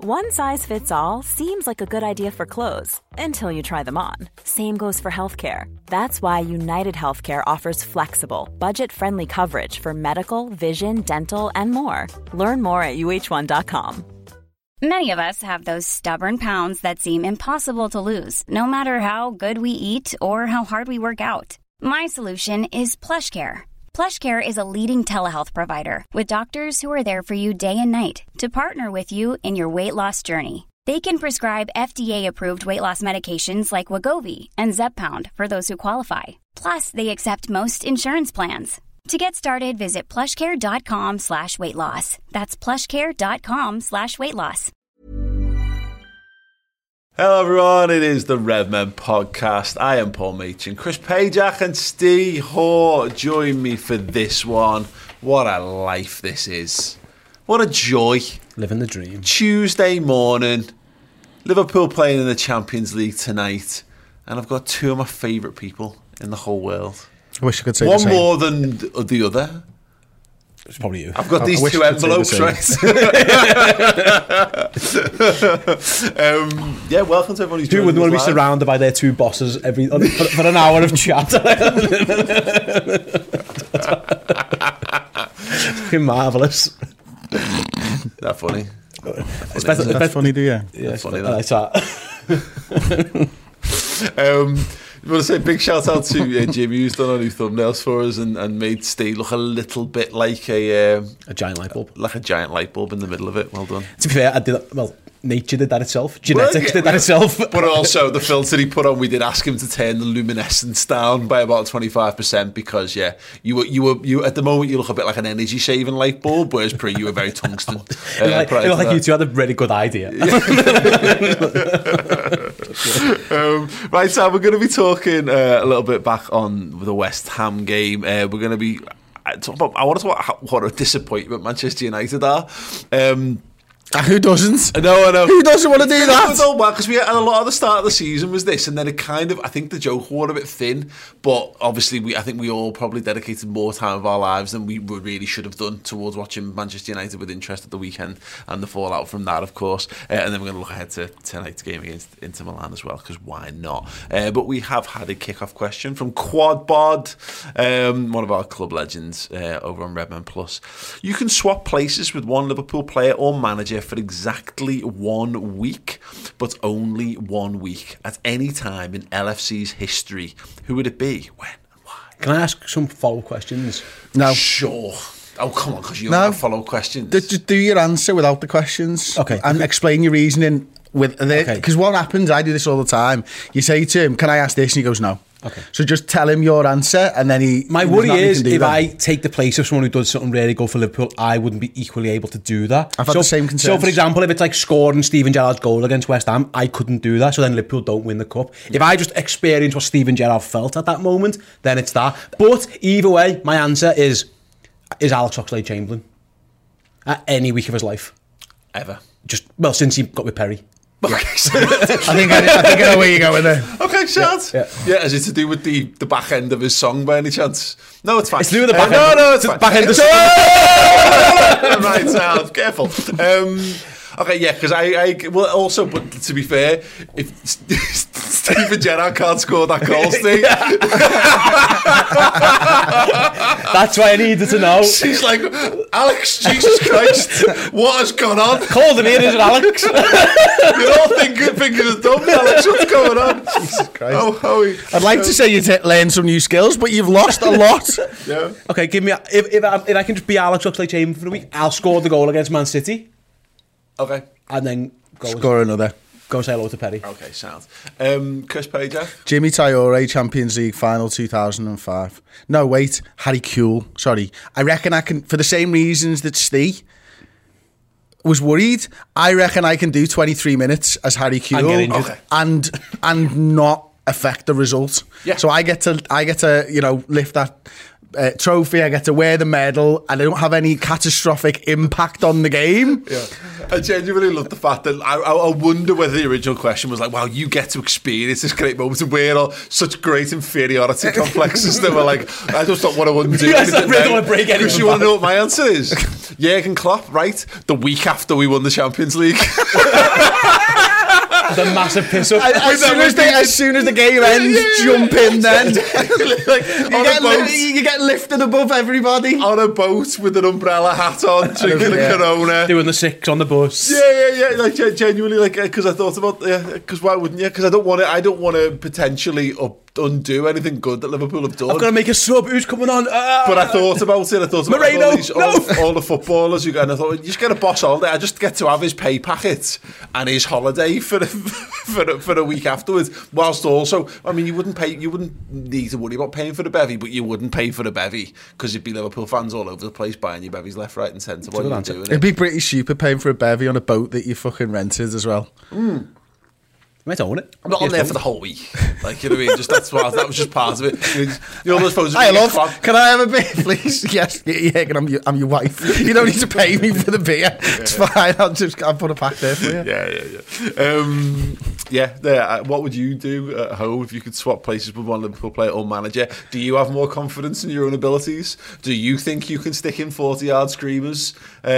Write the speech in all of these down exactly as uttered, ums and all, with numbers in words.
One size fits all seems like a good idea for clothes until you try them on. Same goes for healthcare. That's why United Healthcare offers flexible, budget-friendly coverage for medical, vision, dental, and more. Learn more at U H one dot com. Many of us have those stubborn pounds that seem impossible to lose, no matter how good we eat or how hard we work out. My solution is PlushCare. PlushCare is a leading telehealth provider with doctors who are there for you day and night to partner with you in your weight loss journey. They can prescribe F D A-approved weight loss medications like Wegovy and Zepbound for those who qualify. Plus, they accept most insurance plans. To get started, visit plushcare.com slash weight loss. That's plushcare.com slash weight loss. Hello everyone, it is the Redmen Podcast. I am Paul Machin. Chris Pajak and Steve Hoare join me for this one. What a life this is. What a joy. Living the dream. Tuesday morning, Liverpool playing in the Champions League tonight, and I've got two of my favourite people in the whole world. I wish I could say one the same. more than the other. It's probably you. I've got I, these I two envelopes, right? um, yeah, welcome to everyone who's Who wouldn't want to be live. surrounded by their two bosses every for, for an hour of chat? Fucking marvellous. That funny? It's better. That's That's funny, do you? Yeah, funny, I that. like that. Um, I want to say a big shout out to uh, Jimmy, who's done our new thumbnails for us and, and made Steve look a little bit like a um, A giant light bulb. like a giant light bulb in the middle of it. Well done. To be fair, I did that, well, nature did that itself. Genetics Well, yeah, did that itself. But also the filter he put on, we did ask him to turn the luminescence down by about twenty-five percent because yeah, you were you were you at the moment you look a bit like an energy saving light bulb, whereas pre you were very tungsten. Uh, It looked like, prior it looked to like you that. two had a really good idea. um, right, so we're going to be talking uh, a little bit back on the West Ham game. Uh, we're going to be I, talk about, I want to talk about how, what a disappointment Manchester United are. Um, Uh, who doesn't? No, I know. Who doesn't want to do that? Because we had a lot of the start of the season was this, and then it kind of, I think the joke wore a bit thin, but obviously we, I think we all probably dedicated more time of our lives than we really should have done towards watching Manchester United with interest at the weekend and the fallout from that, of course. Uh, and then we're going to look ahead to tonight's game against Inter Milan as well, because why not? Uh, but we have had a kick-off question from Quad Bod, um, one of our club legends uh, over on Redmen Plus. You can swap places with one Liverpool player or manager for exactly one week, but only one week at any time in L F C's history. Who would it be? When and why? Can I ask some follow-up questions? No. Sure. Oh, come on, because you No. don't have follow questions. D- Just do your answer without the questions. Okay. And explain your reasoning with it. Okay. Because what happens, I do this all the time. You say to him, can I ask this? And he goes, no. Okay. So just tell him your answer and then he... My there's worry nothing he is can do if then. I take the place of someone who does something really good for Liverpool, I wouldn't be equally able to do that. I've had so, the same So, concerns. for example, if it's like scoring Steven Gerrard's goal against West Ham, I couldn't do that, so then Liverpool don't win the cup. If I just experience what Steven Gerrard felt at that moment, then it's that. But either way, my answer is is Alex Oxlade-Chamberlain at any week of his life. Ever. Just, well, since he got with Perry. Okay, so- I think I, I think I know where you're going there. okay, shout. Yeah, Yeah, is it to do with the, the back end of his song by any chance? No, it's fine. It's to do with the Uh, back no, end. no, it's It's fine. back end of- Right, sound careful. Um, okay, yeah, because I, I, well, also, but to be fair, if Steven Gerrard can't score that goal, Steve, That's why I needed to know. she's like, Alex, Jesus Christ, what has gone on? Called him in, is it, Alex? You're all thinking, fingers are dumb, Alex, what's going on? Jesus Christ. Oh, how we, I'd like to say you t- learned some new skills, but you've lost a lot. yeah. Okay, give me... If, if, I, if I can just be Alex Oxlade-Chamberlain for a week, I'll score the goal against Man City Okay. and then go, Score another. go and say hello to Perry. Okay, sound. Um, Chris Pager. Jimmy Traore, Champions League final two thousand five. No, wait, Harry Kewell. Sorry. I reckon I can, for the same reasons that Steve was worried, I reckon I can do twenty-three minutes as Harry And get Kewell injured. Okay. and and not affect the result. Yeah. So I get to I get to, you know, lift that uh, trophy, I get to wear the medal, and I don't have any catastrophic impact on the game. Yeah. I genuinely love the fact that I, I wonder whether the original question was like, wow, you get to experience this great moment and we're all such great inferiority complexes that we're like, I just don't want to undo yes, anything. I really don't want to break anything. Because you want to know what my answer is? Jurgen Klopp, right? The week after we won the Champions League. The massive piss up. As, as, soon as, the, as soon as the game ends, jump in then. like, you, get li- you get lifted above everybody. On a boat with an umbrella hat on, drinking yeah. a Corona. Doing the six on the bus. Yeah, yeah, yeah. Like genuinely, like because I thought about, yeah, because why wouldn't you? Because I don't want to. I don't want to potentially up. undo anything good that Liverpool have done. I'm going to make a sub. Who's coming on? Uh, but I thought about it. I thought about Moreno, all, these, all, no. the, all the footballers who go, and I thought, you just get a boss holiday. I just get to have his pay packet and his holiday for the, for the, for a week afterwards. Whilst also, I mean, you wouldn't pay. You wouldn't need to worry about paying for the bevy, but you wouldn't pay for the bevy because you'd be Liverpool fans all over the place buying your bevies left, right, and centre. What are you doing? It'd be pretty stupid paying for a bevy on a boat that you fucking rented as well. Mm. I might own it. I'm not on there for the whole week. Like, you know what I mean? Just that's what, that was just part of it. You know, you know those photos. Hi, love. Can I have a beer, please? Yes. Yeah, I'm your, I'm your wife. You don't need to pay me for the beer. It's fine. I'll just I'll put a pack there for you. Yeah, yeah, yeah. Um, yeah. There. What would you do at home if you could swap places with one Liverpool player or manager? Do you have more confidence in your own abilities? Do you think you can stick in forty-yard screamers?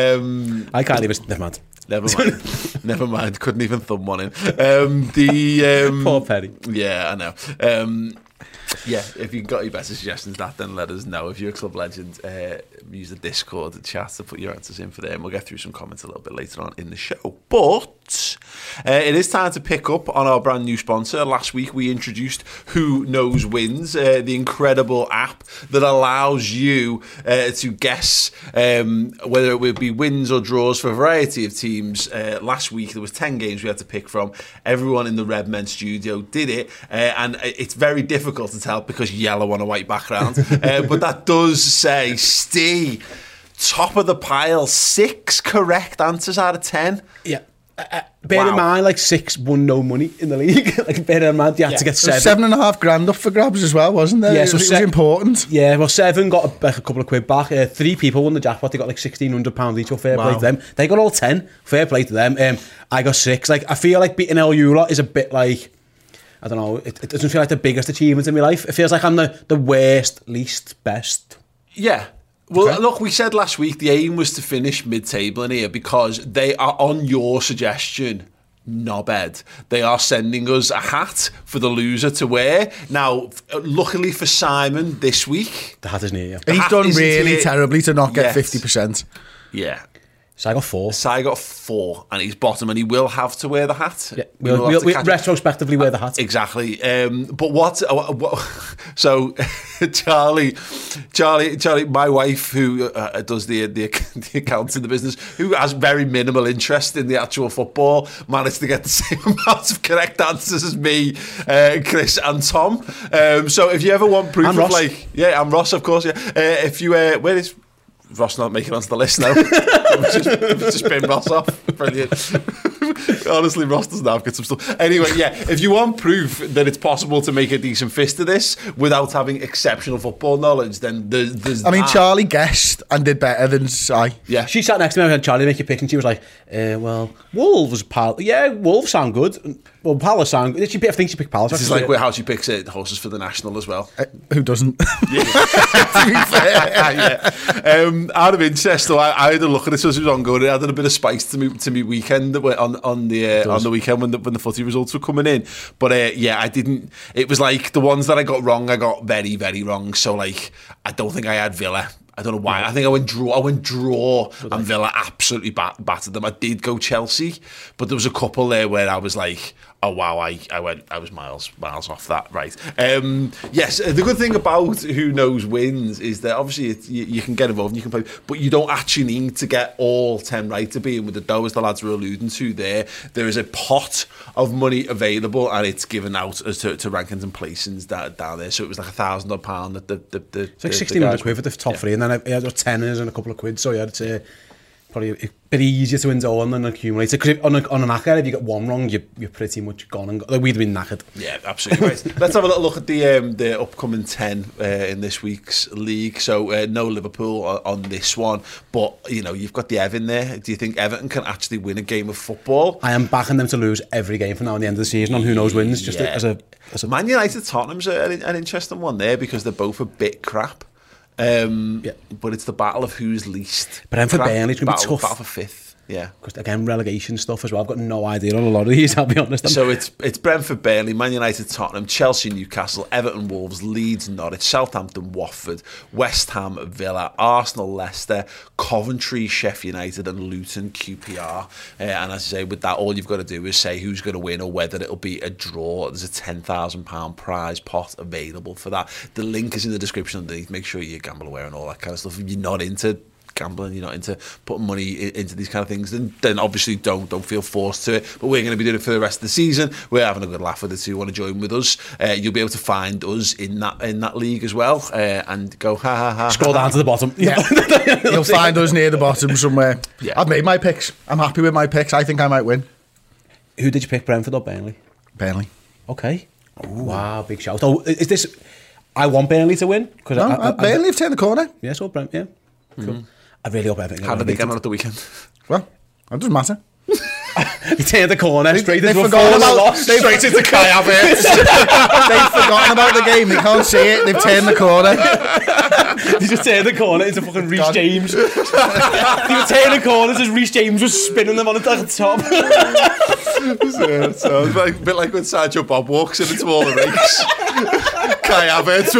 Um, I can't even. Never mind. Never mind. Never mind. Couldn't even thumb one in. Um, the um, Poor Perry. Yeah, I know. Um, yeah, if you've got any better suggestions, that then let us know. If you're a club legend, uh, use the Discord chat to put your answers in for there, and we'll get through some comments a little bit later on in the show. But uh, it is time to pick up on our brand new sponsor. Last week we introduced Who Knows Wins, uh, the incredible app that allows you uh, to guess um, whether it would be wins or draws for a variety of teams. Uh, last week there was ten games we had to pick from. Everyone in the Red Men studio did it, uh, and it's very difficult to tell because yellow on a white background. uh, but that does say Steve, top of the pile, six correct answers out of ten. Yeah. Uh, bear Wow. in mind, like six won no money in the league. Like bear in mind, you had Yeah. to get There was seven. seven and a half grand up for grabs as well, wasn't there? Yeah, it so was, se- it was important. Yeah, well, seven got a, like a couple of quid back. Uh, three people won the jackpot. They got like sixteen hundred pounds each. Or fair Wow. play to them. They got all ten. Fair play to them. Um, I got six. Like I feel like beating El Ula is a bit like, I don't know. It, it doesn't feel like the biggest achievement in my life. It feels like I'm the the worst, least best. Yeah. Well, Okay. look, we said last week the aim was to finish mid-table in here because they are, on your suggestion, knobhead. They are sending us a hat for the loser to wear. Now, luckily for Simon, this week... The hat is near you. The He's hat done isn't really here terribly to not get yet. fifty percent. Yeah. So I got four. Sai got four, and he's bottom, and he will have to wear the hat. Yeah, He we'll, will have we'll, to we'll catch- retrospectively wear the hat. Exactly. Um, but what, uh, what? So, Charlie, Charlie, Charlie, my wife, who uh, does the, the the accounts in the business, who has very minimal interest in the actual football, managed to get the same amount of correct answers as me, uh, Chris, and Tom. Um, so, if you ever want proof And of Ross. like, yeah, I'm Ross, of course. Yeah. Uh, if you, uh, where is Ross not making it onto the list now? We've just, we've just been Ross off. Brilliant. Honestly, Ross doesn't have good some stuff. Anyway, yeah, if you want proof that it's possible to make a decent fist of this without having exceptional football knowledge, then there's, there's I mean, that. Charlie guessed and did better than Si. Yeah. She sat next to me and I had Charlie make a pick and she was like, uh, well, Wolves, Pal- yeah, Wolves sound good. Well, Palace sound good. She, I think she picked Palace. This is like how she picks it, horses for the national as well. Uh, who doesn't? Yeah. To be fair, yeah. Um, out of interest, though, I, I had a look at it as it was ongoing. It added a bit of spice to me to me weekend on on the uh, on the weekend when the when the footy results were coming in. But uh, yeah, I didn't. It was like the ones that I got wrong, I got very very wrong. So like, I don't think I had Villa. I don't know why. I think I went draw. I went draw, and Villa absolutely bat- battered them. I did go Chelsea, but there was a couple there where I was like, "Oh wow!" I, I went. I was miles miles off that. Right. Um, yes. The good thing about Who Knows Wins is that obviously it, you, you can get involved and you can play, but you don't actually need to get all ten right to be in with the dough, as the lads were alluding to. There, there is a pot of money available, and it's given out as to, to rankings and placings that down there. So it was like a thousand odd pound that the the, the It's like the- sixteen the hundred guys quid for the top yeah. three, and then I, I had teners and a couple of quid, so yeah, it's uh, probably a bit easier to indulge than accumulate. Because on, a, on an knacker, if you get one wrong, you're, you're pretty much gone. And like, we'd been knackered. Yeah, absolutely right. Let's have a little look at the um, the upcoming ten uh, in this week's league. So uh, no Liverpool on, on this one, but you know you've got the Everton there. Do you think Everton can actually win a game of football? I am backing them to lose every game from now and the end of the season on who knows wins. Just yeah. as a, as a Man United Tottenham's an, an interesting one there because they're both a bit crap. Um, yeah. But it's the battle of who's least. Brentford Burnley's going to be battle, tough. Battle for fifth. Yeah, because again, relegation stuff as well. I've got no idea on a lot of these, I'll be honest. So it's it's Brentford, Burnley, Man United, Tottenham, Chelsea, Newcastle, Everton, Wolves, Leeds, Norwich, Southampton, Watford, West Ham, Villa, Arsenal, Leicester, Coventry, Sheffield United, and Luton, Q P R. Uh, and as I say, with that, all you've got to do is say who's going to win or whether it'll be a draw. There's a ten thousand pounds prize pot available for that. The link is in the description underneath. Make sure you're gamble aware and all that kind of stuff. If you're not into gambling, you're not into putting money into these kind of things, then, then obviously don't don't feel forced to it. But we're going to be doing it for the rest of the season. We're having a good laugh with it. So you want to join with us, uh, you'll be able to find us in that in that league as well, uh, and go ha ha ha. Scroll ha, down ha. to the bottom. Yeah, you'll find us near the bottom somewhere. Yeah. I've made my picks. I'm happy with my picks. I think I might win. Who did you pick, Brentford or Burnley? Burnley. Okay. Ooh. Wow, big shout. Oh, is this? I want Burnley to win because no, I, I, I, Burnley have turned the corner. Yeah, so Brent. Yeah. Cool. Mm-hmm. I really hope everything. How did they get on at the weekend? Well, it doesn't matter. He turned the corner straight they, into they've a forgotten about loss. they've, straight into Kai Havertz. They've forgotten about the game. They can't see it. They've turned the corner. He just turned the corner into fucking Reece James. He was turning the corners as Reece James was spinning them on the top. so, so it's like, a bit like when Sergio Bob walks in into all the rakes. Kai Havertz.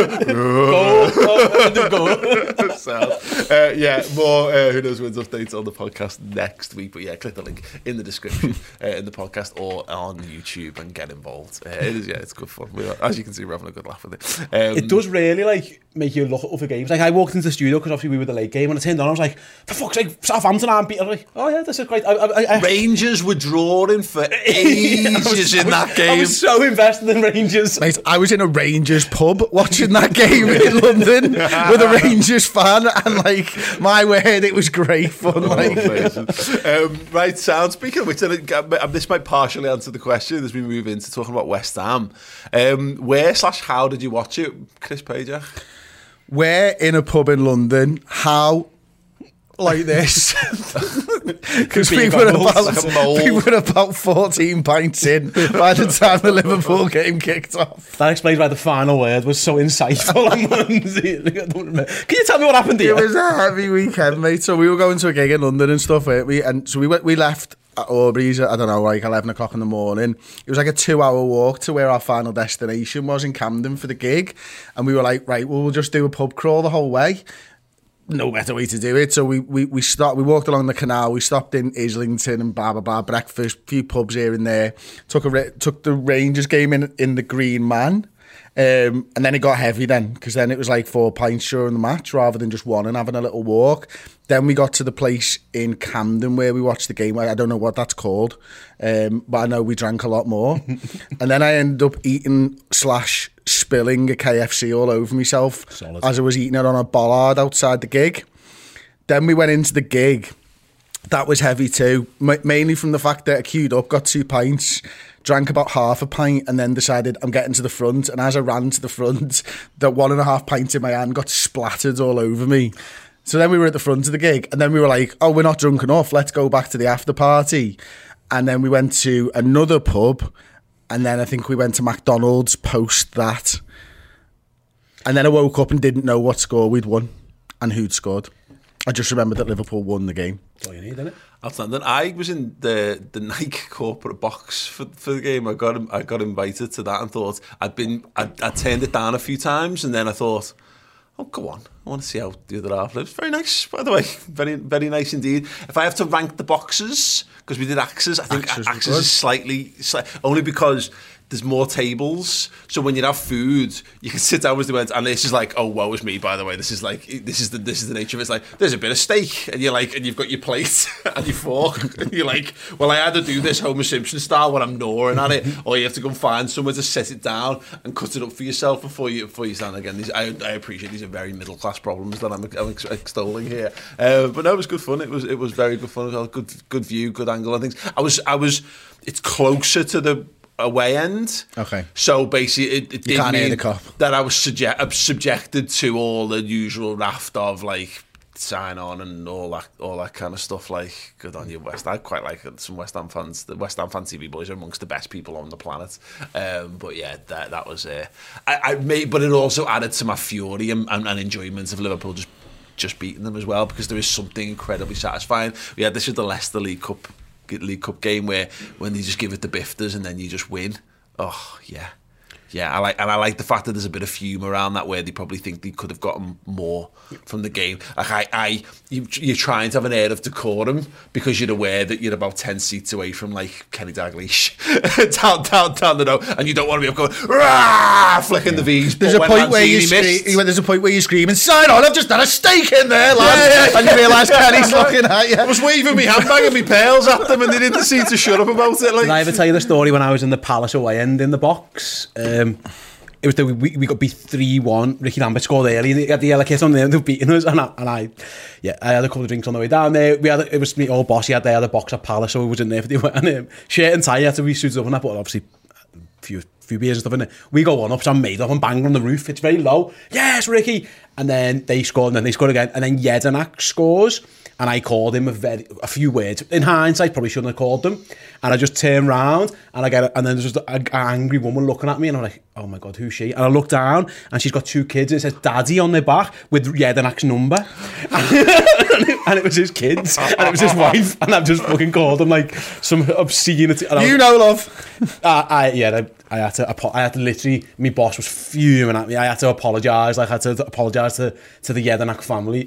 Go, go, go. So, uh, yeah, more uh, Who Knows Wins updates on the podcast next week. But yeah, click the link in the description uh, in the podcast or on YouTube and get involved. Uh, it is, yeah, it's good fun. We're, as you can see, we're having a good laugh with it. Um, it does really like make you look at other games. Like I walked into the studio because obviously we were the late game and I turned on. I was like, for fuck's sake, Southampton aren't beat. I was like, oh yeah, this is great. I, I, I, Rangers were drawing for ages was, in that game. I was so invested in Rangers. Mate, I was in a Rangers pub watching that game in London with a Rangers fan, and like my word, it was great fun. Like. Oh, um, right, sound. Speaking of which, this might partially answer the question as we move into talking about West Ham. Um, where slash how did you watch it, Chris Pager? We're in a pub in London. How? Like this. Because we were about we were about fourteen pints in by the time the Liverpool game kicked off. That explains why the final word was so insightful. Can you tell me what happened here? It was a heavy weekend, mate. So we were going to a gig in London and stuff. We and so we went, we left at Aubrey's at, I don't know, like eleven o'clock in the morning. It was like a two-hour walk to where our final destination was in Camden for the gig, and we were like, right, well, we'll just do a pub crawl the whole way. No better way to do it. So we we we stopped. We walked along the canal. We stopped in Islington and blah blah blah. Breakfast, few pubs here and there. Took a took the Rangers game in in the Green Man, um, and then it got heavy then because then it was like four pints during the match rather than just one and having a little walk. Then we got to the place in Camden where we watched the game. I don't know what that's called, um, but I know we drank a lot more. And then I ended up eating slash spilling a K F C all over myself Solid. As I was eating it on a bollard outside the gig. Then we went into the gig. That was heavy too, M- mainly from the fact that I queued up, got two pints, drank about half a pint, and then decided I'm getting to the front. And as I ran to the front, that one and a half pint in my hand got splattered all over me. So then we were at the front of the gig, and then we were like, oh, we're not drunk enough, let's go back to the after party. And then we went to another pub, and then I think we went to McDonald's post that. And then I woke up and didn't know what score we'd won and who'd scored. I just remembered that Liverpool won the game. That's all you need, isn't it? Outstanding. I was in the the Nike corporate box for for the game. I got I got invited to that and thought I'd been I I turned it down a few times, and then I thought, oh, go on, I want to see how the other half lives. Very nice, by the way. Very, very nice indeed. If I have to rank the boxes, because we did Axes, I think Axes, Axes is slightly, sli- only because there's more tables, so when you have food, you can sit down with the went, and this is like, oh, woe is me. By the way, this is like, this is the this is the nature of it. It's like there's a bit of steak, and you're like, and you've got your plate and your fork, and you're like, well, I either do this Homer Simpson style when I'm gnawing at it, or you have to go and find somewhere to set it down and cut it up for yourself before you before you stand again. These, I, I appreciate these are very middle class problems that I'm, I'm extolling here, uh, but no, it was good fun. It was it was very good fun. It was a good good view, good angle and things. I was I was. It's closer to the away end. Okay. So basically, it, it you did can't mean hear the cop. that I was subject, subjected to all the usual raft of like sign on and all that, all that kind of stuff. Like, good on you, West. I quite like it. Some West Ham fans. The West Ham fan T V boys are amongst the best people on the planet. Um, but yeah, that that was. Uh, I, I made, but it also added to my fury and, and, and enjoyment of Liverpool just just beating them as well, because there is something incredibly satisfying. We had this with the Leicester League Cup. League Cup game where when they just give it the bifters and then you just win. Oh yeah, yeah. I like and I like the fact that there's a bit of fume around that where they probably think they could have gotten more from the game. Like I, I you, you're trying to have an air of decorum because you're aware that you're about ten seats away from like Kenny Dalglish down, down, down the road, and you don't want to be up going rah, flicking yeah. the V's. There's but a point where you scream. There's a point where you screaming, "Sign on! I've just had a steak in there, lad!" Yeah, yeah. And you realise Kenny's looking at you. I was waving my handbag and my pails at them, and they didn't seem to shut up about it. Like, did I ever tell you the story when I was in the Palace away end in the box? Um, It was the, we, we got beat three one. Ricky Lambert scored early. And he had the yellow kit on there. They were beating us. And I, and I, yeah, I had a couple of drinks on the way down there. We had a, it was me old boss. He had they had a box at Palace, so we was in there for the and um, shirt and tie. He had to be suited up and that. But obviously, a few few beers and stuff in it. We go one up, so I'm made up and banging on the roof. It's very low. Yes, Ricky. And then they scored, and then they scored again. And then Jedinak scores. And I called him a, very, a few words. In hindsight, probably shouldn't have called them. And I just turned round, and I get, and then there's just an angry woman looking at me, and I'm like, oh my God, who's she? And I look down, and she's got two kids, and it says Daddy on their back with Jedinak's number. And it was his kids, and it was his wife, and I've just fucking called him like some obscenity. And you know, love. Uh, I, yeah, I, I had to, I had to literally, my boss was fuming at me. I had to apologise, like I had to apologise to, to the Jedinak family.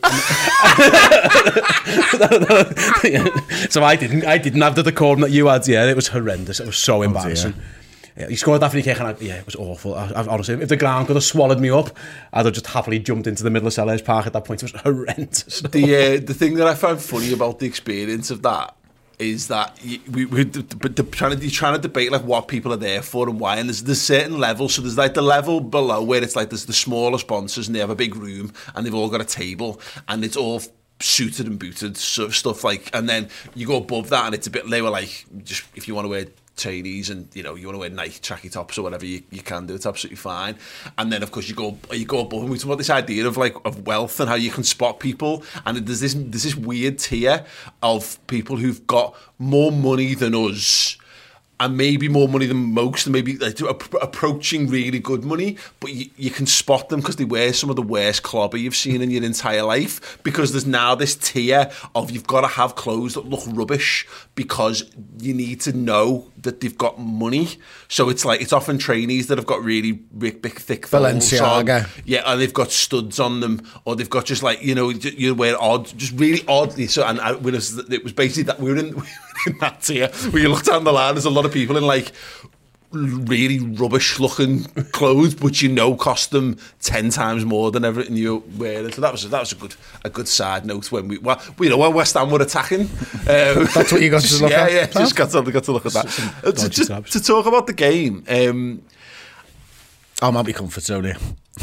So I didn't, I didn't have the decorum that you had. Yeah, it was horrendous. It was so embarrassing. Oh, yeah, he scored that free kick, and I, yeah, it was awful. I, I, honestly, if the ground could have swallowed me up, I'd have just happily jumped into the middle of Sellers Park at that point. It was horrendous. The uh, the thing that I found funny about the experience of that is that you, we, we the, trying to you're trying to debate like what people are there for and why, and there's there's certain levels. So there's like the level below where it's like there's the smaller sponsors and they have a big room and they've all got a table and it's all suited and booted sort of stuff like, and then you go above that and it's a bit, they were like, just if you want to wear Chinese and you know you want to wear Nike tracky tops or whatever, you, you can do, it's absolutely fine. And then of course you go you go above, and we talk about this idea of like of wealth and how you can spot people, and there's this there's this weird tier of people who've got more money than us and maybe more money than most, and maybe like, approaching really good money, but you, you can spot them because they wear some of the worst clobber you've seen in your entire life, because there's now this tier of you've got to have clothes that look rubbish because you need to know that they've got money. So it's like, it's often trainees that have got really big, big thick Balenciaga on. Yeah, and they've got studs on them, or they've got just like, you know, you wear odd, just really oddly. So, and I, it was basically that we were in... in that tier where you look down the line, there's a lot of people in like really rubbish looking clothes, but you know cost them ten times more than everything you're wearing. So that was that was a good a good side note when we well you know when West Ham were attacking. Um, That's what you got to look yeah, at. Yeah, yeah, just got to got to look at that. Uh, to, to, to talk about the game. Um, I'm at my comfort zone here.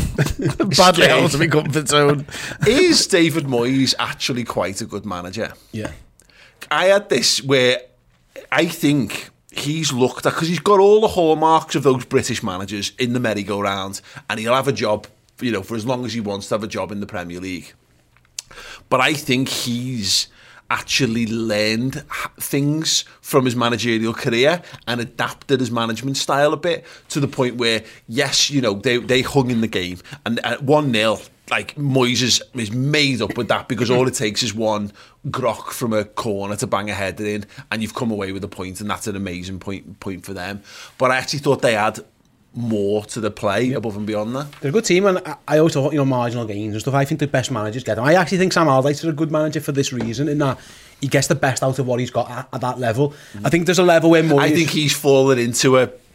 Badly out of my comfort zone. Is David Moyes actually quite a good manager? Yeah. I had this where I think he's looked at, because he's got all the hallmarks of those British managers in the merry-go-round, and he'll have a job, you know, for as long as he wants to have a job in the Premier League. But I think he's actually learned things from his managerial career and adapted his management style a bit, to the point where, yes, you know, they they hung in the game, and at one nil, like Moyes is, is made up with that, because all it takes is one grok from a corner to bang a header in, and you've come away with a point, and that's an amazing point point for them. But I actually thought they had more to the play yep. above and beyond that. They're a good team, and I, I always thought, you know, marginal gains and stuff. I think the best managers get them. I actually think Sam Allardyce is a good manager for this reason, in that he gets the best out of what he's got at, at that level. Mm. I think there's a level where Moyes... I think he's fallen into a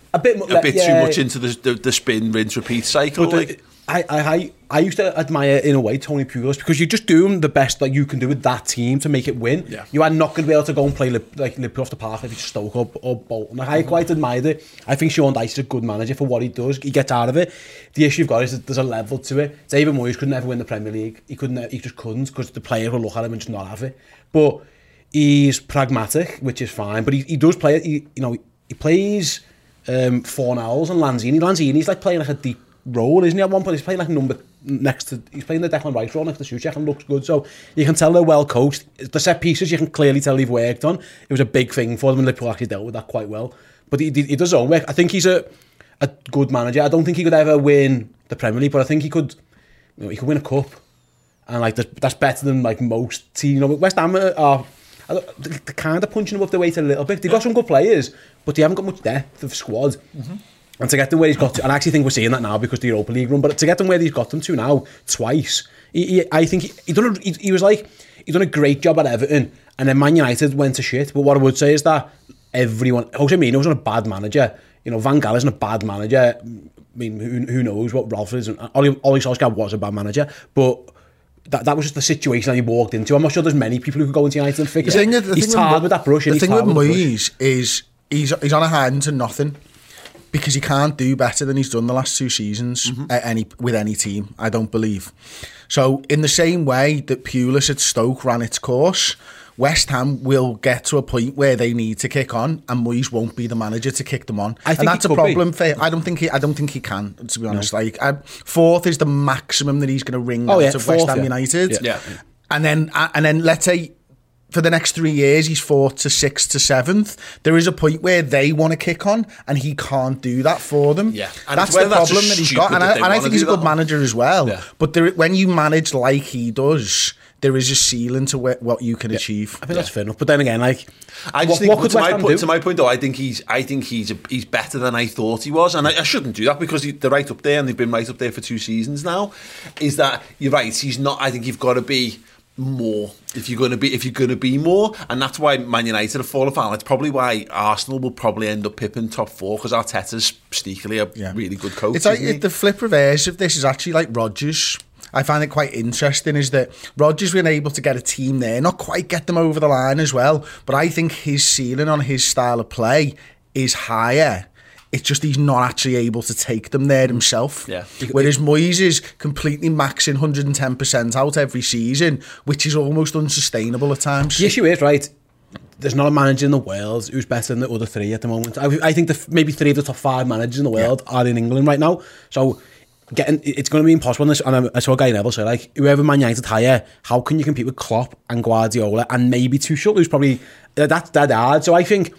a bit, a bit yeah, too much into the, the the spin, rinse, repeat cycle. But like. I, I, I used to admire, in a way, Tony Pulis, because you're just doing the best that you can do with that team to make it win. Yeah. You are not going to be able to go and play like Liverpool off the park if you Stoke or, or Bolton. Like, I quite admired it. I think Sean Dyche is a good manager for what he does. He gets out of it. The issue you've got is that there's a level to it. David Moyes could never win the Premier League. He couldn't. He just couldn't, because the player will look at him and just not have it. But he's pragmatic, which is fine. But he, he does play. He, you know, he plays um, Fornals and Lanzini. Lanzini's like playing like a deep role, isn't he? At one point, he's playing like number next to. He's playing the Declan Rice role next to Souček and looks good. So you can tell they're well coached. The set pieces, you can clearly tell they've worked on. It was a big thing for them, and Liverpool actually dealt with that quite well. But he, he does his own work. I think he's a a good manager. I don't think he could ever win the Premier League, but I think he could. You know, he could win a cup, and like that's, that's better than like most teams. You know, West Ham are, are they're kind of punching above their weight a little bit. They've got some good players, but they haven't got much depth of squad. Mm-hmm. And to get them where he's got to, and I actually think we're seeing that now because the Europa League run, but to get them where he's got them to now, twice, he, he, I think he, he, done a, he, he was like, he done a great job at Everton, and then Man United went to shit. But what I would say is that everyone, Jose Mourinho wasn't a bad manager, you know, Van Gaal isn't a bad manager, I mean, who, who knows what Ralph is, and Ole, Ole Solskjaer was a bad manager, but That, that was just the situation that he walked into. I'm not sure there's many people who could go into United and fix it. The he's tarred with that brush. The and thing he's with with Moyes is he's, he's on a hand to nothing because he can't do better than he's done the last two seasons mm-hmm. at any with any team, I don't believe. So in the same way that Pulis at Stoke ran its course, West Ham will get to a point where they need to kick on, and Moyes won't be the manager to kick them on. I think and that's a problem be. for him. I don't think he. I don't think he can. To be honest, no. like um, fourth is the maximum that he's going to wring oh, out yeah, of fourth, West Ham yeah. United. Yeah. yeah, and then and then let's say for the next three years he's fourth to sixth to seventh. There is a point where they want to kick on, and he can't do that for them. Yeah, and that's the problem that's that he's got. And I, and I think he's a good manager as well. Yeah. But there, when you manage like he does, there is a ceiling to what you can yeah. achieve. I think that's yeah. fair enough. But then again, like, I just what, think what could to my West Ham point, do? to my point though, I think he's, I think he's, a, he's better than I thought he was, and I, I shouldn't do that because he, they're right up there, and they've been right up there for two seasons now. Is that you're right? He's not. I think you've got to be more if you're going to be if you're going to be more, and that's why Man United have fallen foul. It's probably why Arsenal will probably end up pipping top four because Arteta's sneakily a yeah. really good coach. It's like it, the flip reverse of this is actually like Rodgers. I find it quite interesting is that Rodgers been able to get a team there, not quite get them over the line as well, but I think his ceiling on his style of play is higher. It's just he's not actually able to take them there himself. Yeah. Whereas Moyes is completely maxing one hundred ten percent out every season, which is almost unsustainable at times. The issue is, right, there's not a manager in the world who's better than the other three at the moment. I, I think the, maybe three of the top five managers in the world yeah. are in England right now. So getting it's going to be impossible. On this, and I saw Gary Neville say, like, whoever Man United hire, how can you compete with Klopp and Guardiola and maybe Tuchel, who's probably that's that hard. So I think.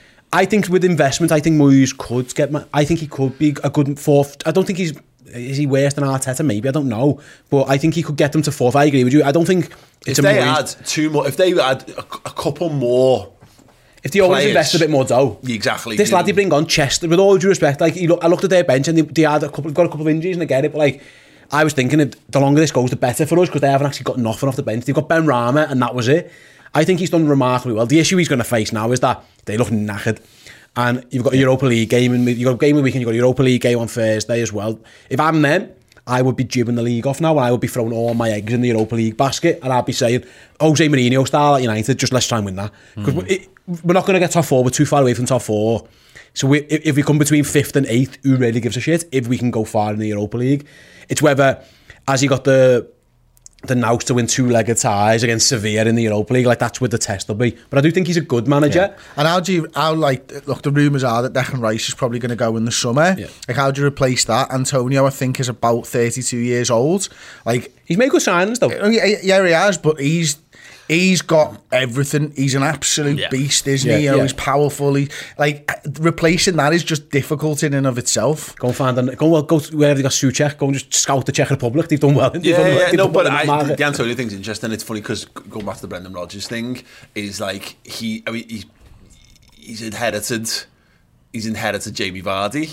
I think with investment, I think Moyes could get. I think he could be a good fourth. I don't think he's. Is he worse than Arteta? Maybe I don't know, but I think he could get them to fourth. I agree with you. I don't think it's if a they Moyes, add two more. If they add a, a couple more. If they always invest a bit more dough, exactly. This lad they bring on Chester, with all due respect, like you look, I looked at their bench and they, they had a couple, got a couple of injuries and I get it, but like I was thinking, that the longer this goes, the better for us because they haven't actually got nothing off the bench. They've got Ben Rama and that was it. I think he's done remarkably well. The issue he's going to face now is that they look knackered. And you've got a Europa League game, and you've got a game of the weekend, you've got a Europa League game on Thursday as well. If I'm them, I would be jibbing the league off now, and I would be throwing all my eggs in the Europa League basket, and I'd be saying, Jose Mourinho style at United, just let's try and win that. Because mm. we're not going to get top four, we're too far away from top four. So we, if we come between fifth and eighth, who really gives a shit if we can go far in the Europa League? It's whether, as he got the... the nous to win two-legged ties against Sevilla in the Europa League, like that's where the test will be. But I do think he's a good manager. Yeah. And how do you, how like, look, the rumours are that Declan Rice is probably going to go in the summer. Yeah. Like, how do you replace that? Antonio, I think, is about thirty-two years old. Like, he's made good signings though. Yeah, yeah, he has, but he's he's got everything. He's an absolute yeah. beast, isn't yeah, he? You know, yeah. he's powerful. He, like, replacing that is just difficult in and of itself. Go and find them. Go, go to wherever they got Souček. Go and just scout the Czech Republic. They've done well. They've yeah, done yeah, well. no, but I, the Antonio thing's interesting. It's funny because going back to the Brendan Rodgers thing is like he, I mean, he, he's inherited, he's inherited Jamie Vardy.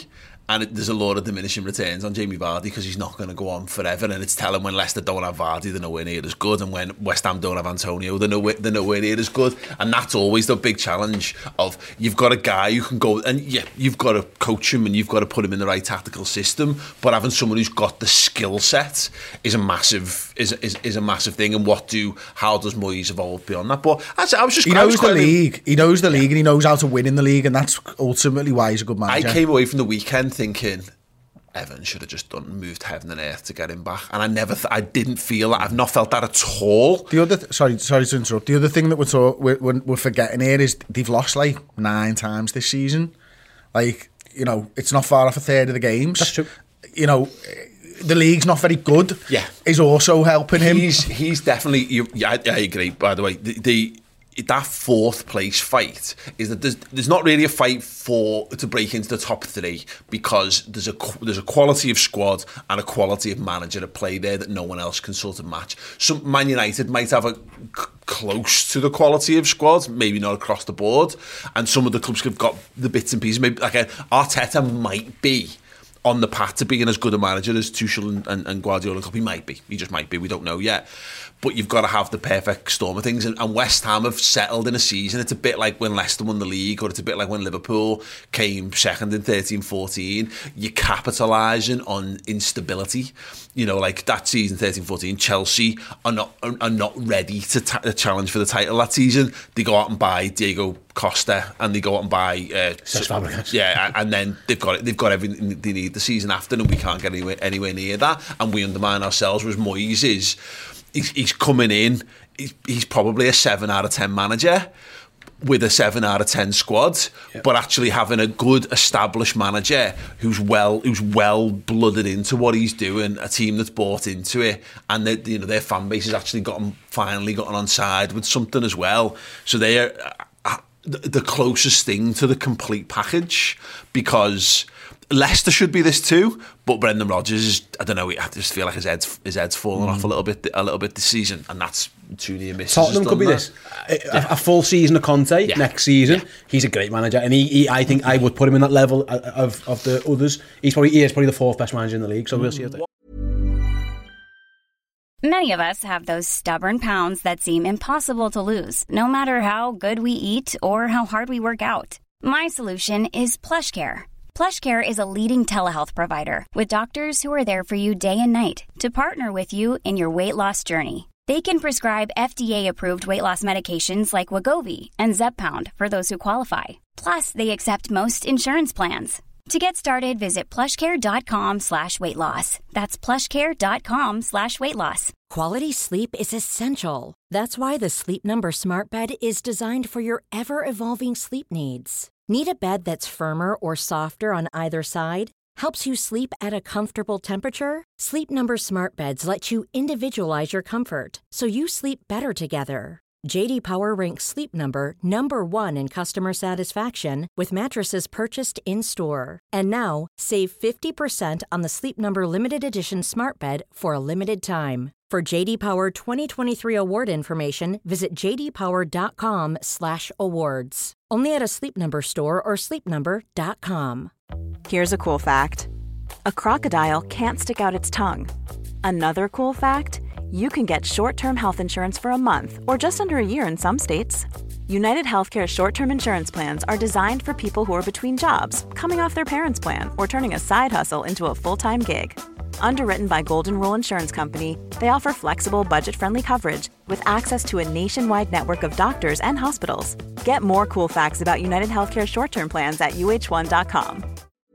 and it, there's a lot of diminishing returns on Jamie Vardy because he's not going to go on forever, and it's telling when Leicester don't have Vardy, they're nowhere near as good, and when West Ham don't have Antonio, they're nowhere, they're nowhere near as good, and that's always the big challenge of you've got a guy who can go, and yeah, you've got to coach him and you've got to put him in the right tactical system, but having someone who's got the skill set is a massive is, is is a massive thing, and what do how does Moyes evolve beyond that? But I, I was just he knows the league, he knows the league, and he knows how to win in the league, and that's ultimately why he's a good manager. I came away from the weekend thinking Everton should have just done moved heaven and earth to get him back, and I never, th- I didn't feel that. I've not felt that at all. The other, th- sorry, sorry to interrupt. The other thing that we're, talk- we're we're forgetting here is they've lost like nine times this season. Like, you know, it's not far off a third of the games. That's true. You know, the league's not very good. Yeah, is also helping him. He's he's definitely. You, yeah, I, I agree. By the way, the. the that fourth place fight is that there's there's not really a fight for to break into the top three because there's a there's a quality of squad and a quality of manager at play there that no one else can sort of match. Some Man United might have a c- close to the quality of squad, maybe not across the board, and some of the clubs have got the bits and pieces. Maybe like a, Arteta might be on the path to being as good a manager as Tuchel and, and, and Guardiola. He might be. He just might be. We don't know yet. But you've got to have the perfect storm of things. And, and West Ham have settled in a season. It's a bit like when Leicester won the league, or it's a bit like when Liverpool came second in thirteen fourteen. You're capitalising on instability. You know, like that season, thirteen fourteen, Chelsea are not are, are not ready to ta- challenge for the title that season. They go out and buy Diego Costa, and they go out and buy uh, Fabregas. Yeah, and then they've got it. They've got everything they need the season after, and we can't get anywhere anywhere near that. And we undermine ourselves. Whereas Moyes is, he's, he's coming in. He's, he's probably a seven out of ten manager with a seven out of ten squad, yep. But actually having a good established manager who's well who's well blooded into what he's doing, a team that's bought into it, and they, you know, their fan base has actually gotten finally gotten on side with something as well. So they're uh, the closest thing to the complete package, because Leicester should be this too, but Brendan Rodgers is, I don't know, I just feel like his head's his head's fallen mm. off a little bit a little bit this season, and that's two near misses. Tottenham could be that. this a, yeah. a full season of Conte yeah. next season. Yeah. He's a great manager, and he, he I think I would put him in that level of, of the others. He's probably he is probably the fourth best manager in the league, so mm. we'll see. Many of us have those stubborn pounds that seem impossible to lose, no matter how good we eat or how hard we work out. My solution is PlushCare. PlushCare is a leading telehealth provider with doctors who are there for you day and night to partner with you in your weight loss journey. They can prescribe F D A-approved weight loss medications like Wegovy and Zepbound for those who qualify. Plus, they accept most insurance plans. To get started, visit plushcare.com slash weight loss. That's plushcare.com slash weight loss. Quality sleep is essential. That's why the Sleep Number Smart Bed is designed for your ever-evolving sleep needs. Need a bed that's firmer or softer on either side? Helps you sleep at a comfortable temperature? Sleep Number Smart Beds let you individualize your comfort, so you sleep better together. J D Power ranks Sleep Number number one in customer satisfaction with mattresses purchased in-store. And now, save fifty percent on the Sleep Number Limited Edition Smart Bed for a limited time. For J D Power twenty twenty-three award information, visit jdpower.com slash awards. Only at a Sleep Number store or sleep number dot com. Here's a cool fact. A crocodile can't stick out its tongue. Another cool fact, you can get short-term health insurance for a month or just under a year in some states. United Healthcare short-term insurance plans are designed for people who are between jobs, coming off their parents' plan, or turning a side hustle into a full-time gig. Underwritten by Golden Rule Insurance Company, they offer flexible, budget-friendly coverage with access to a nationwide network of doctors and hospitals. Get more cool facts about United Healthcare short-term plans at U H one dot com.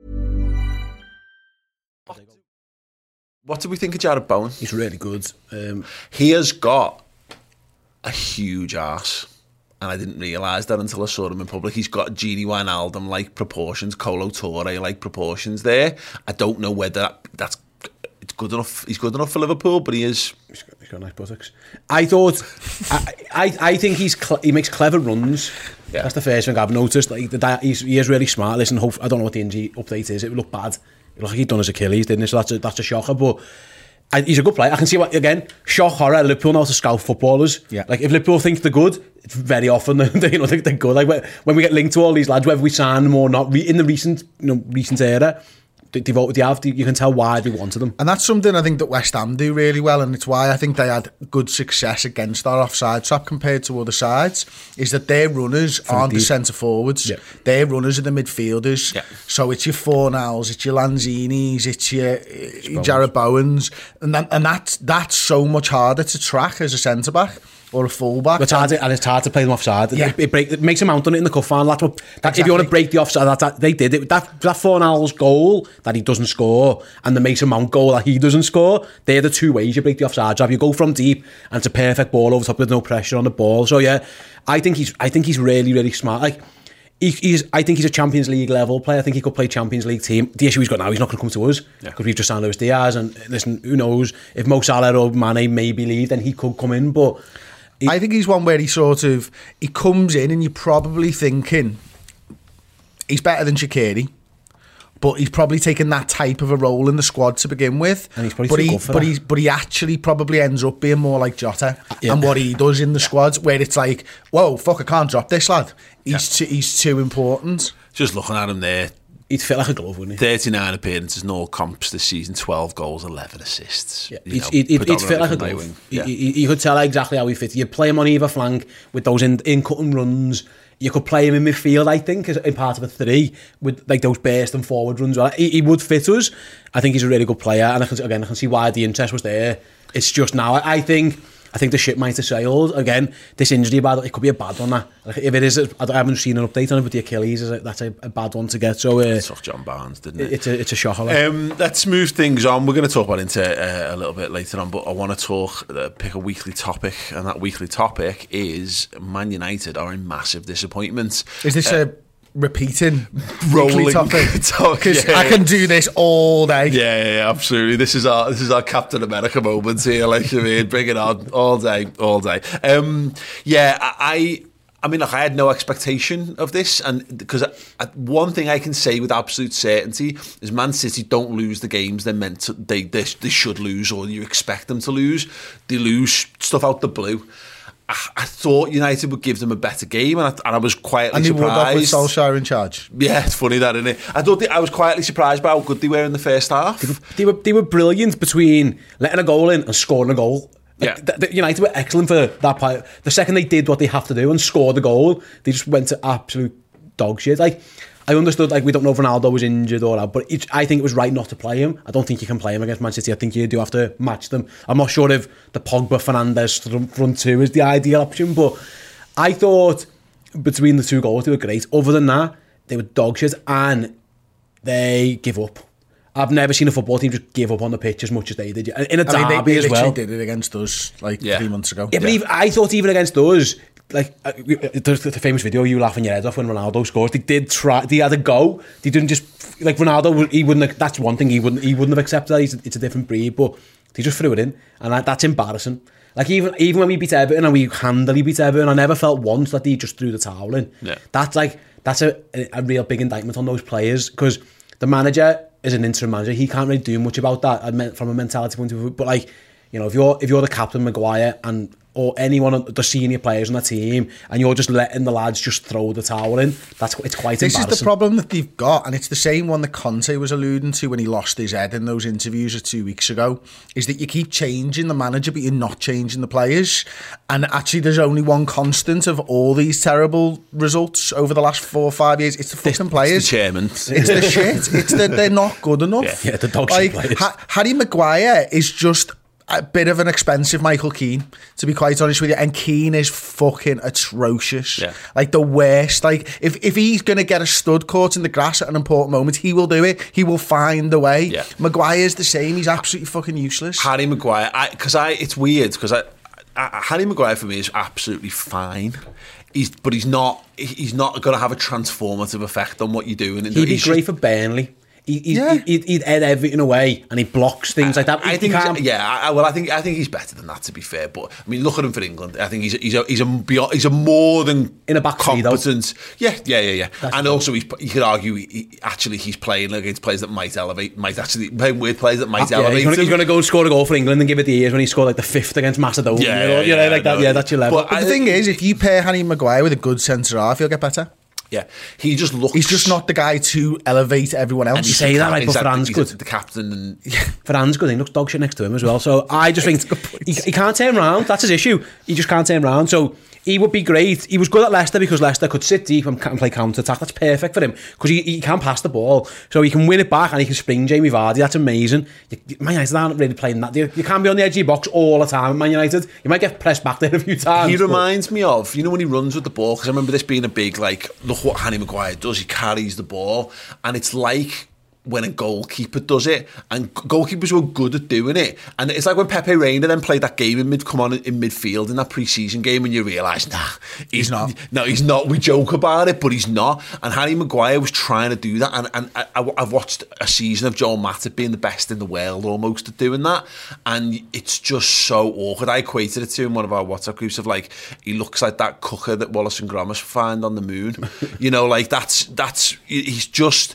What do we think of Jared Bowen? He's really good. Um, he has got a huge arse, and I didn't realise that until I saw him in public. He's got Gini Wijnaldum-like proportions, Kolo Touré-like proportions there. I don't know whether that, that's it's good enough. He's good enough for Liverpool, but he is. He's got, he's got nice buttocks. I thought. I, I I think he's cl- he makes clever runs. Yeah. That's the first thing I've noticed. Like the, he's he is really smart. Listen, hope, I don't know what the injury update is. It would look bad. It looked like he'd done his Achilles, didn't he? So that's a, that's a shocker. But I, he's a good player. I can see what, again, shock horror. Liverpool know how to scout footballers. Yeah. Like if Liverpool think they're good, it's very often they, you know, think they're good. Like when we get linked to all these lads, whether we sign them or not, in the recent, you know, recent era, they, they, they have, you can tell why they wanted them. And that's something I think that West Ham do really well, and it's why I think they had good success against our offside trap compared to other sides, is that their runners From aren't deep. the centre forwards, yeah. their runners are the midfielders. Yeah. So it's your Fornals, it's your Lanzinis, it's your uh, Jarrod Bowens, and that, and that's that's so much harder to track as a centre back. Or a fullback. It's hard to, and it's hard to play them offside. Yeah. It, it, break, it makes a mount on it in the cup final. That's what, that, exactly. If you want to break the offside, that, that, they did it. That, that Fornals goal that he doesn't score and the Mason Mount goal that he doesn't score, they're the two ways you break the offside job. You go from deep and it's a perfect ball over top with no pressure on the ball. So yeah, I think he's I think he's really, really smart. Like he, he's I think he's a Champions League level player. I think he could play Champions League team. The issue he's got now, he's not going to come to us because yeah. we've just signed Luis Diaz, and listen, who knows, if Mo Salah or Mane maybe leave, then he could come in, but He, I think he's one where he sort of, he comes in and you're probably thinking he's better than Shaqiri, but he's probably taken that type of a role in the squad to begin with. And he's probably but too he, good for but that. He, but he actually probably ends up being more like Jota yeah. and what he does in the yeah. squad, where it's like, whoa, fuck, I can't drop this lad. He's, yeah. too, he's too important. Just looking at him there, he'd fit like a glove, wouldn't he? thirty-nine appearances, no comps this season, twelve goals, eleven assists. Yeah. He'd, know, he'd, he'd fit like a glove. Yeah. You, you could tell exactly how he fit. You'd play him on either flank with those in, in-cutting runs. You could play him in midfield, I think, as in part of a three, with like those burst and forward runs. He, he would fit us. I think he's a really good player, and I can, again, I can see why the interest was there. It's just now, I, I think... I think the ship might have sailed. Again, this injury, bad, it could be a bad one. That. Like, if it is, I haven't seen an update on it, but the Achilles, is a, that's a, a bad one to get. So uh, it's off John Barnes, didn't it? It's a, it's a shocker. Like. Um, let's move things on. We're going to talk about Inter uh, a little bit later on, but I want to talk, uh, pick a weekly topic, and that weekly topic is Man United are in massive disappointment. Is this uh, a... repeating rolling topic because yeah. I can do this all day. Yeah, yeah, yeah, absolutely. This is our this is our Captain America moment here. Like, I mean, bring it on all day, all day. Um, yeah, I, I mean, look, I had no expectation of this, and because I, I, one thing I can say with absolute certainty is Man City don't lose the games they're meant to. They they, they should lose, or you expect them to lose. They lose stuff out the blue. I thought United would give them a better game, and I, and I was quietly and surprised. And they would with Solskjaer in charge. Yeah, it's funny that, isn't it? I thought they, I was quietly surprised by how good they were in the first half. They were, they were, they were brilliant between letting a goal in and scoring a goal. Like, yeah. the, the United were excellent for that part. The second they did what they have to do and scored the goal, they just went to absolute dog shit. Like, I understood, like, we don't know if Ronaldo was injured or not, but it, I think it was right not to play him. I don't think you can play him against Man City. I think you do have to match them. I'm not sure if the Pogba Fernandes front two is the ideal option, but I thought between the two goals they were great. Other than that, they were dog shit and they give up. I've never seen a football team just give up on the pitch as much as they did. In a derby I mean, they, they as well. They did it against us like yeah. three months ago. Yeah, but yeah. Even, I thought even against us, like uh, there's the famous video, you laughing your head off when Ronaldo scores. They did try. They had a go. They didn't just like Ronaldo. He wouldn't. Have, that's one thing he wouldn't. He wouldn't have accepted that. He's, it's a different breed, but they just threw it in, and that, that's embarrassing. Like even even when we beat Everton and we handily beat Everton, I never felt once that they just threw the towel in. Yeah. That's like that's a, a real big indictment on those players, because the manager is an interim manager. He can't really do much about that. I meant from a mentality point of view, but like, you know, if you're if you're the captain, Maguire, and or anyone of the senior players on the team, and you're just letting the lads just throw the towel in, that's it's quite this embarrassing. This is the problem that they've got, and it's the same one that Conte was alluding to when he lost his head in those interviews of two weeks ago, is that you keep changing the manager but you're not changing the players. And actually there's only one constant of all these terrible results over the last four or five years. It's the fucking it's, players. It's the chairman. It's the shit. It's that they're not good enough. Yeah, yeah the dog like, shit players. Ha- Harry Maguire is just a bit of an expensive Michael Keane, to be quite honest with you, and Keane is fucking atrocious. Yeah. Like the worst. Like if, if he's going to get a stud caught in the grass at an important moment, he will do it. He will find the way. Yeah. Maguire's the same. He's absolutely fucking useless. Harry Maguire, because I, I, it's weird because I, I, Harry Maguire for me is absolutely fine. He's, but he's not. He's not going to have a transformative effect on what you're doing. He'd be great for Burnley. He, he, yeah. he'd, he'd head everything away and he blocks things like that. I think, yeah. I, well, I think I think he's better than that, to be fair. But I mean, look at him for England. I think he's a, he's a he's a beyond, he's a more than in a back competent. Yeah, yeah, yeah, yeah. That's and also, he's, you could argue he, actually he's playing against players that might elevate, might actually playing with players that might yeah, elevate. He's gonna, he's gonna go and score a goal for England and give it the years when he scored like the fifth against Macedonia. Yeah, you know, yeah, you know, yeah, like that. No, yeah, that's your level. But, but the thing is, if you pair Harry Maguire with a good centre half, he'll get better. Yeah, he just looks... He's just not the guy to elevate everyone else. And you say that, like, but Varane's good. The captain and... Varane's good, he looks dog shit next to him as well. So I just think he, he can't turn around. That's his issue. He just can't turn around. So he would be great. He was good at Leicester because Leicester could sit deep and play counter-attack. That's perfect for him because he, he can pass the ball. So he can win it back and he can spring Jamie Vardy. That's amazing. You, Man United aren't really playing that. You, you can't be on the edge of your box all the time, Man United. You might get pressed back there a few times. He but... reminds me of, you know, when he runs with the ball, because I remember this being a big, like, look what Harry Maguire does. He carries the ball and it's like when a goalkeeper does it, and goalkeepers were good at doing it, and it's like when Pepe Reina then played that game in mid come on in midfield in that pre-season game, and you realise, nah, he's, he's not. No, he's not. We joke about it, but he's not. And Harry Maguire was trying to do that, and, and I, I've watched a season of Joel Matip being the best in the world almost at doing that, and it's just so awkward. I equated it to in one of our WhatsApp groups of like, he looks like that cooker that Wallace and Gromit find on the moon. You know, like that's that's he's just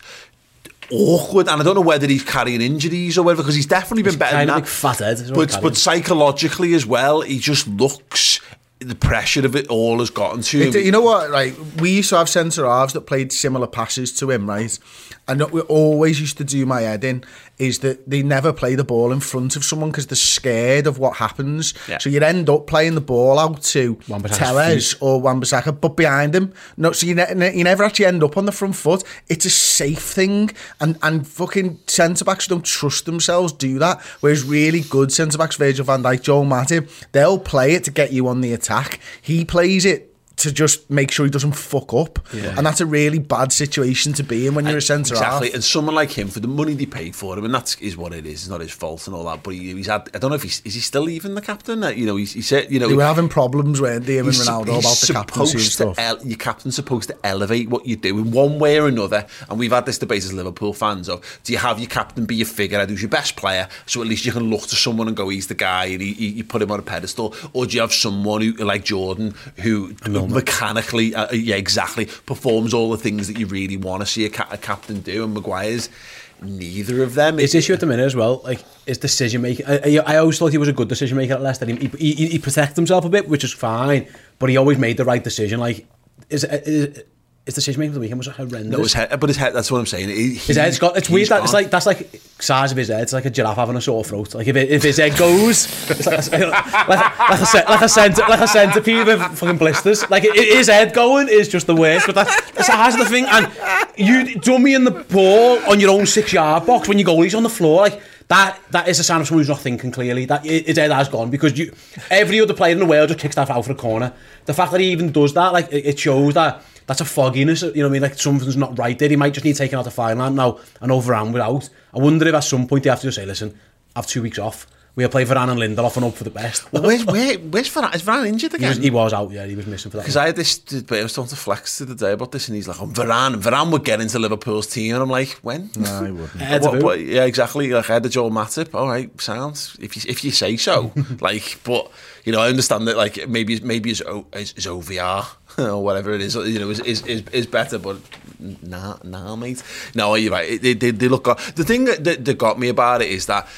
awkward, and I don't know whether he's carrying injuries or whatever, because he's definitely been he's better kind than of that. Big fat head, but but psychologically as well, he just looks. The pressure of it all has gotten to him. It, you know what? Right, we used to have centre halves that played similar passes to him, right? And what we always used to do my head in is that they never play the ball in front of someone because they're scared of what happens. Yeah. So you'd end up playing the ball out to Telles or Wan-Bissaka, but behind him. No, so you, ne- you never actually end up on the front foot. It's a safe thing, and and fucking centre backs don't trust themselves do that. Whereas really good centre backs, Virgil van Dijk, Joel Matip, they'll play it to get you on the attack. He plays it to just make sure he doesn't fuck up, yeah. And that's a really bad situation to be in when you're a centre half. Exactly, and someone like him, for the money they paid for him, and that is what it is. It's not his fault and all that. But he, he's had. I don't know if he's is he still even the captain. You know, he's, he said. You know, they were having problems with him and Ronaldo about the captaincy and stuff. Ele- your captain's supposed to elevate what you do in one way or another. And we've had this debate as Liverpool fans of: do you have your captain be your figurehead, who's your best player, so at least you can look to someone and go, he's the guy, and he, he, you put him on a pedestal, or do you have someone who like Jordan who mechanically Uh, yeah, exactly. Performs all the things that you really want to see a, ca- a captain do, and Maguire's neither of them. His issue at the minute as well, like his decision making. I, I always thought he was a good decision maker at Leicester. He, he, he protected himself a bit, which is fine, but he always made the right decision. Like, is is. His decision making for the weekend was horrendous. No, his head, but his head, that's what I'm saying. He, his head's got, it's weird that it's like, that's like size of his head. It's like a giraffe having a sore throat. Like if, it, if his head goes, it's like a, like, like, a, like, a centi- like a centipede with fucking blisters. Like it, his head going is just the worst, but that's the size of the thing. And you dummy in the ball on your own six yard box when your goalie's on the floor, like, That that is a sign of someone who's not thinking clearly. That his head has gone, because you every other player in the world just kicks that out for a corner. The fact that he even does that, like, it, it shows that that's a fogginess. You know what I mean? Like something's not right there. He might just need taking out the fine line now and overhand without. I wonder if at some point they have to just say, listen, I have two weeks off. We'll play Varane and Lindelof and hope for the best. Well, where's where, where's Varane? Is Varane injured again? He was, he was out, yeah. He was missing for that. Because I had this, I was talking to Flex the other day about this, and he's like, oh, Varane. Varane would get into Liverpool's team, and I'm like, when? No, he wouldn't. what, what, yeah, exactly. Like, I had the Joel Matip. All right, sounds. If you if you say so. Like, but you know, I understand that. Like, maybe maybe his his, his O V R or whatever it is, you know, is is is, is better, but. Nah, nah, mate. No, you're right. They, they, they look. The thing that, that, that got me about it is that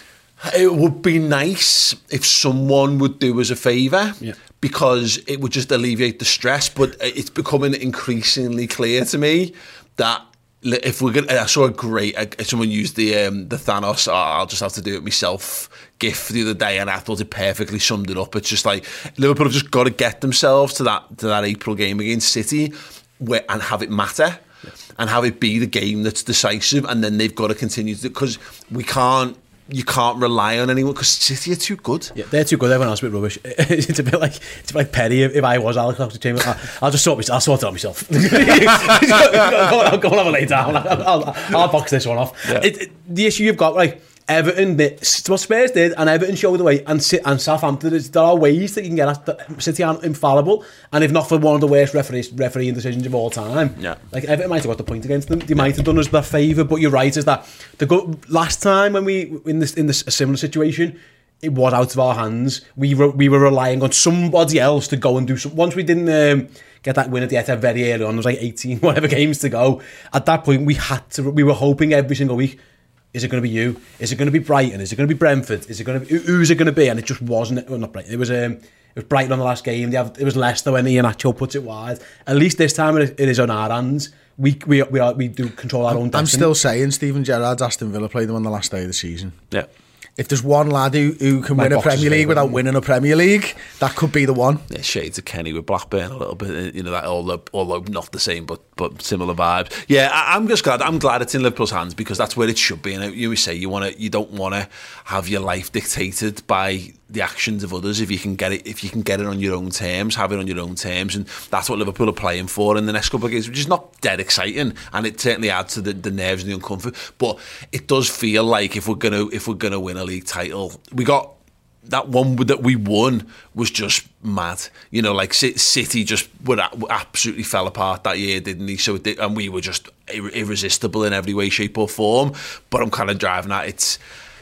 it would be nice if someone would do us a favour, yeah. because it would just alleviate the stress. But it's becoming increasingly clear to me that if we're gonna, I saw a great. Someone used the um, the Thanos. Oh, I'll just have to do it myself gif the other day, and I thought it perfectly summed it up. It's just like Liverpool have just got to get themselves to that to that April game against City. Where, and have it matter, yes. and have it be the game that's decisive, and then they've got to continue to, because we can't, you can't rely on anyone, because City are too good. Yeah, they're too good. Everyone else is a bit rubbish. It's a bit like it's a bit like Perry. If, if I was Alex Oxlade-Chamberlain, I'll, I'll just sort myself. I'll sort it out myself. go, go, go and have a lay down. I'll, I'll, I'll box this one off. Yeah. It, it, the issue you've got, like. Everton, what Spurs did, and Everton showed the way, and and Southampton, there are ways that you can get at. City aren't infallible, and if not for one of the worst referees, refereeing decisions of all time, yeah. like Everton might have got the point against them. They might have done us that favour, but you're right, is that the go- last time when we in this in this a similar situation, it was out of our hands. We were we were relying on somebody else to go and do something. Once we didn't um, get that win at the Etihad very early on, there was like eighteen whatever games to go. At that point, we had to. We were hoping every single week. Is it going to be you? Is it going to be Brighton? Is it going to be Brentford? Is it going to be who's it going to be? And it just wasn't. Well, not Brighton. It was um, was Brighton on the last game. They have, it was Leicester when Iheanacho puts it wide. At least this time it, it is on our hands. We we we, are, we do control our own destiny. I'm still saying Steven Gerrard's Aston Villa played them on the last day of the season. Yeah. If there's one lad who, who can My win a box is Premier League favourite. without winning a Premier League, that could be the one. Yeah, shades of Kenny with Blackburn a little bit, you know, that although, although not the same, but but similar vibes. Yeah, I, I'm just glad. I'm glad it's in Liverpool's hands because that's where it should be. And you always say you want to, you don't want to have your life dictated by the actions of others. If you can get it, if you can get it on your own terms, have it on your own terms, and that's what Liverpool are playing for in the next couple of games, which is not dead exciting, and it certainly adds to the, the nerves and the uncomfort. But it does feel like if we're gonna if we're gonna win a league title, we got. That one that we won was just mad. You know, like City just were absolutely fell apart that year, didn't they? So it did, and we were just irresistible in every way, shape or form. But I'm kind of driving at it.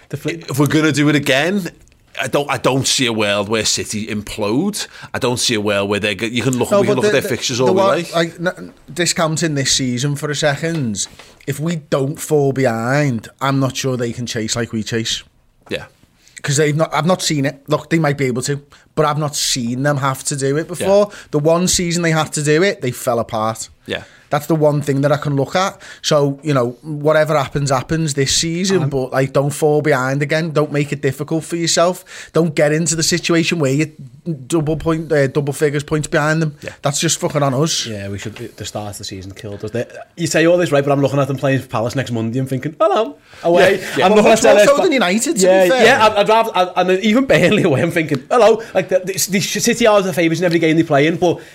If we're going to do it again, I don't. I don't see a world where City implode. I don't see a world where they. You can look. No, we can look the, at their the, fixtures all the we like. like n- discounting this season for a second. If we don't fall behind, I'm not sure they can chase like we chase. Yeah. Because they've not, I've not seen it. Look, they might be able to, but I've not seen them have to do it before. Yeah. The one season they had to do it, they fell apart. Yeah. That's the one thing that I can look at. So, you know, whatever happens, happens this season, um, but like, don't fall behind again. Don't make it difficult for yourself. Don't get into the situation where you double point, uh, double figures points behind them. Yeah. That's just fucking on us. Yeah, we should. The start of the season killed us. They, you say all this right, but I'm looking at them playing for Palace next Monday and thinking, hello, away. Yeah, yeah. I'm well, looking at than United. To yeah, be fair. yeah. I'd, I'd rather, I'd, and even Burnley away, I'm thinking, hello. Like the, the, the City are the favourites in every game they play in, but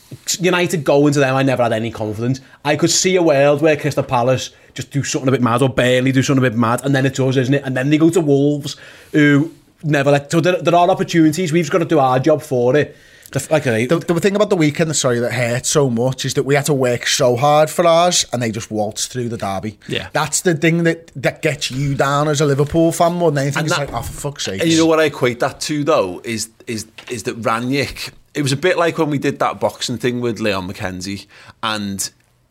United go into them, I never had any confidence. I could see a world where Crystal Palace just do something a bit mad, or Burnley do something a bit mad, and then it's us, isn't it? And then they go to Wolves, who never like. So there, there are opportunities. We've just got to do our job for it. Like a, the, the thing about the weekend, sorry, that hurt so much is that we had to work so hard for ours, and they just waltzed through the derby. Yeah, that's the thing that that gets you down as a Liverpool fan more than anything. And it's that, like, oh, for fuck's sake. And you know what I equate that to though is is is that Rangnick. It was a bit like when we did that boxing thing with Leon McKenzie, and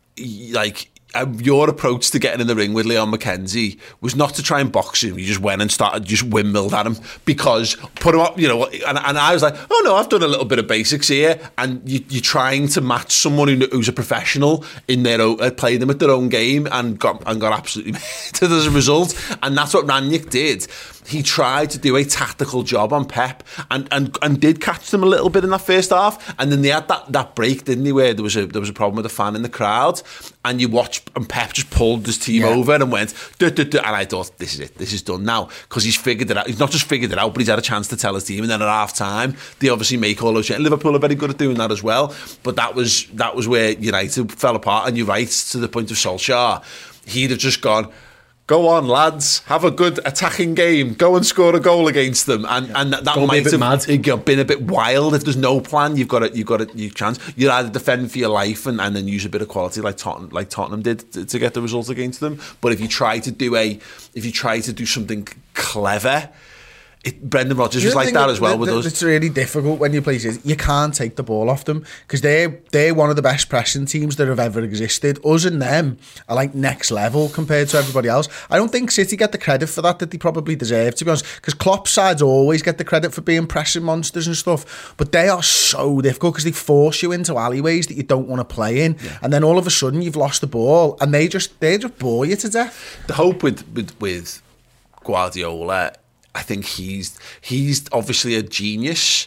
like your approach to getting in the ring with Leon McKenzie was not to try and box him. You just went and started just windmilled at him because put him up, you know. And, and I was like, oh no, I've done a little bit of basics here, and you, you're trying to match someone who, who's a professional in their own, uh, playing them at their own game, and got and got absolutely made as a result. And that's what Rangnick did. He tried to do a tactical job on Pep and, and, and did catch them a little bit in that first half, and then they had that, that break, didn't they, where there was a there was a problem with a fan in the crowd, and you watch and Pep just pulled his team yeah. over and went duh, duh, duh, and I thought this is it, this is done now, because he's figured it out. He's not just figured it out, but he's had a chance to tell his team. And then at half time they obviously make all those shit. Liverpool are very good at doing that as well, but that was that was where United fell apart. And you're right, to the point of Solskjaer, he'd have just gone, go on, lads, have a good attacking game, go and score a goal against them, and yeah. and that, that might have mad. been a bit wild. If there's no plan, you've got a, you've got a you chance. You'd either defend for your life and, and then use a bit of quality like Tottenham, like Tottenham did to, to get the results against them. But if you try to do a, if you try to do something clever. It, Brendan Rodgers was like that as well the, with the, us. It's really difficult when you play City. You can't take the ball off them because they're, they're one of the best pressing teams that have ever existed. Us and them are like next level compared to everybody else. I don't think City get the credit for that that they probably deserve, to be honest, because Klopp's sides always get the credit for being pressing monsters and stuff, but they are so difficult because they force you into alleyways that you don't want to play in, yeah. and then all of a sudden you've lost the ball and they just they just bore you to death. The hope with with, with Guardiola, I think he's he's obviously a genius,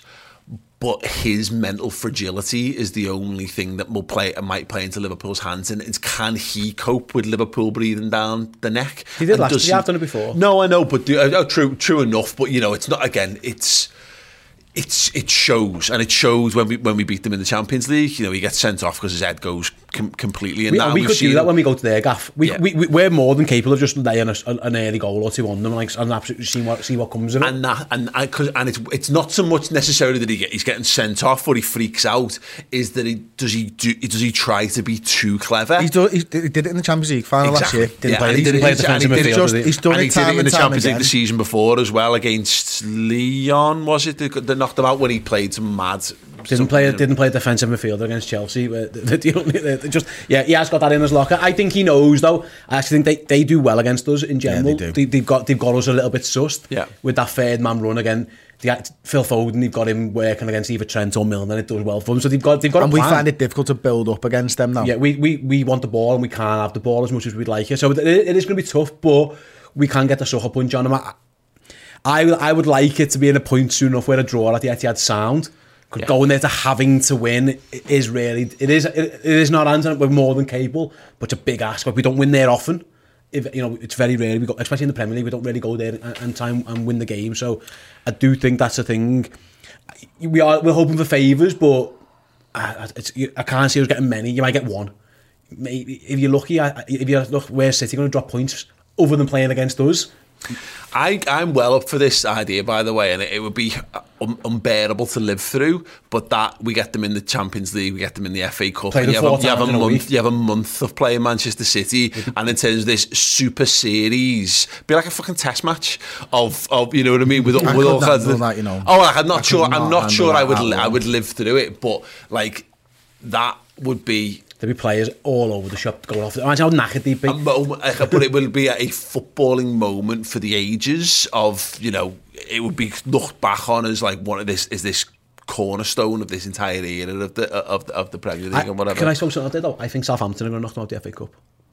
but his mental fragility is the only thing that will play and might play into Liverpool's hands. And it's, can he cope with Liverpool breathing down the neck? He did and last year. I've done it before. No, I know, but do, uh, true, true enough. But you know, it's not. Again, it's. It's it shows, and it shows when we when we beat them in the Champions League. You know, he gets sent off because his head goes com- completely in we, that. We could do that when we go to their gaff. We, yeah. we, we we're more than capable of just laying a, an early goal or two on them, like, and absolutely see what see what comes of it. And that, and and, cause, and it's it's not so much necessarily that he get, he's getting sent off or he freaks out. Is that he does he do does he try to be too clever? He's done, he did it in the Champions League final exactly. last year. Didn't yeah, play. He didn't play defensive midfield. He's done and it he time did it in and the time Champions again. League the season before as well against Lyon. Was it that knocked them out when he played some mad? Didn't play. Didn't play defensive midfielder against Chelsea. Just yeah, he has got that in his locker. I think he knows though. I actually think they, they do well against us in general. Yeah, they do. They, they've got they've got us a little bit sussed. Yeah. With that third man run again. they, Phil Foden, they've got him working against either Trent or Milner, and it does well for them. So they've got they've got and a we plan. find it difficult to build up against them now. Yeah, we we, we want the ball and we can't have the ball as much as we'd like it. So it, it is going to be tough, but we can get the sucker punch on them. I, I, I would like it to be in a point soon enough where a draw at the Etihad sound. Because yeah. going there to having to win is really, it is it, it is not answering, we're more than capable, but it's a big ask. Like, we don't win there often. If, you know, it's very rare, we go, especially in the Premier League, we don't really go there and, and try and, and win the game. So I do think that's a thing. We are, we're hoping for favours, but I, it's, I can't see us getting many. You might get one. Maybe, if you're lucky, if you're look, where's City going to drop points other than playing against us? I, I'm well up for this idea, by the way, and it, it would be un- unbearable to live through. But that we get them in the Champions League, we get them in the F A Cup. And you, have a, you have a month. A you have a month of playing Manchester City, and in terms of this super series, be like a fucking test match of, of you know what I mean, with, with all kinds of that, you know. Oh, like, I'm not I sure. I'm not sure I would. Li- I would live through it, but like that would be. There'll be players all over the shop going off. Imagine how knackered they'd be. Moment, but it will be a footballing moment for the ages of, you know, it would be looked back on as like one of this, is this cornerstone of this entire era of the of the, of the Premier League I, and whatever. Can I say something out there though? I think Southampton are going to knock them out the F A Cup.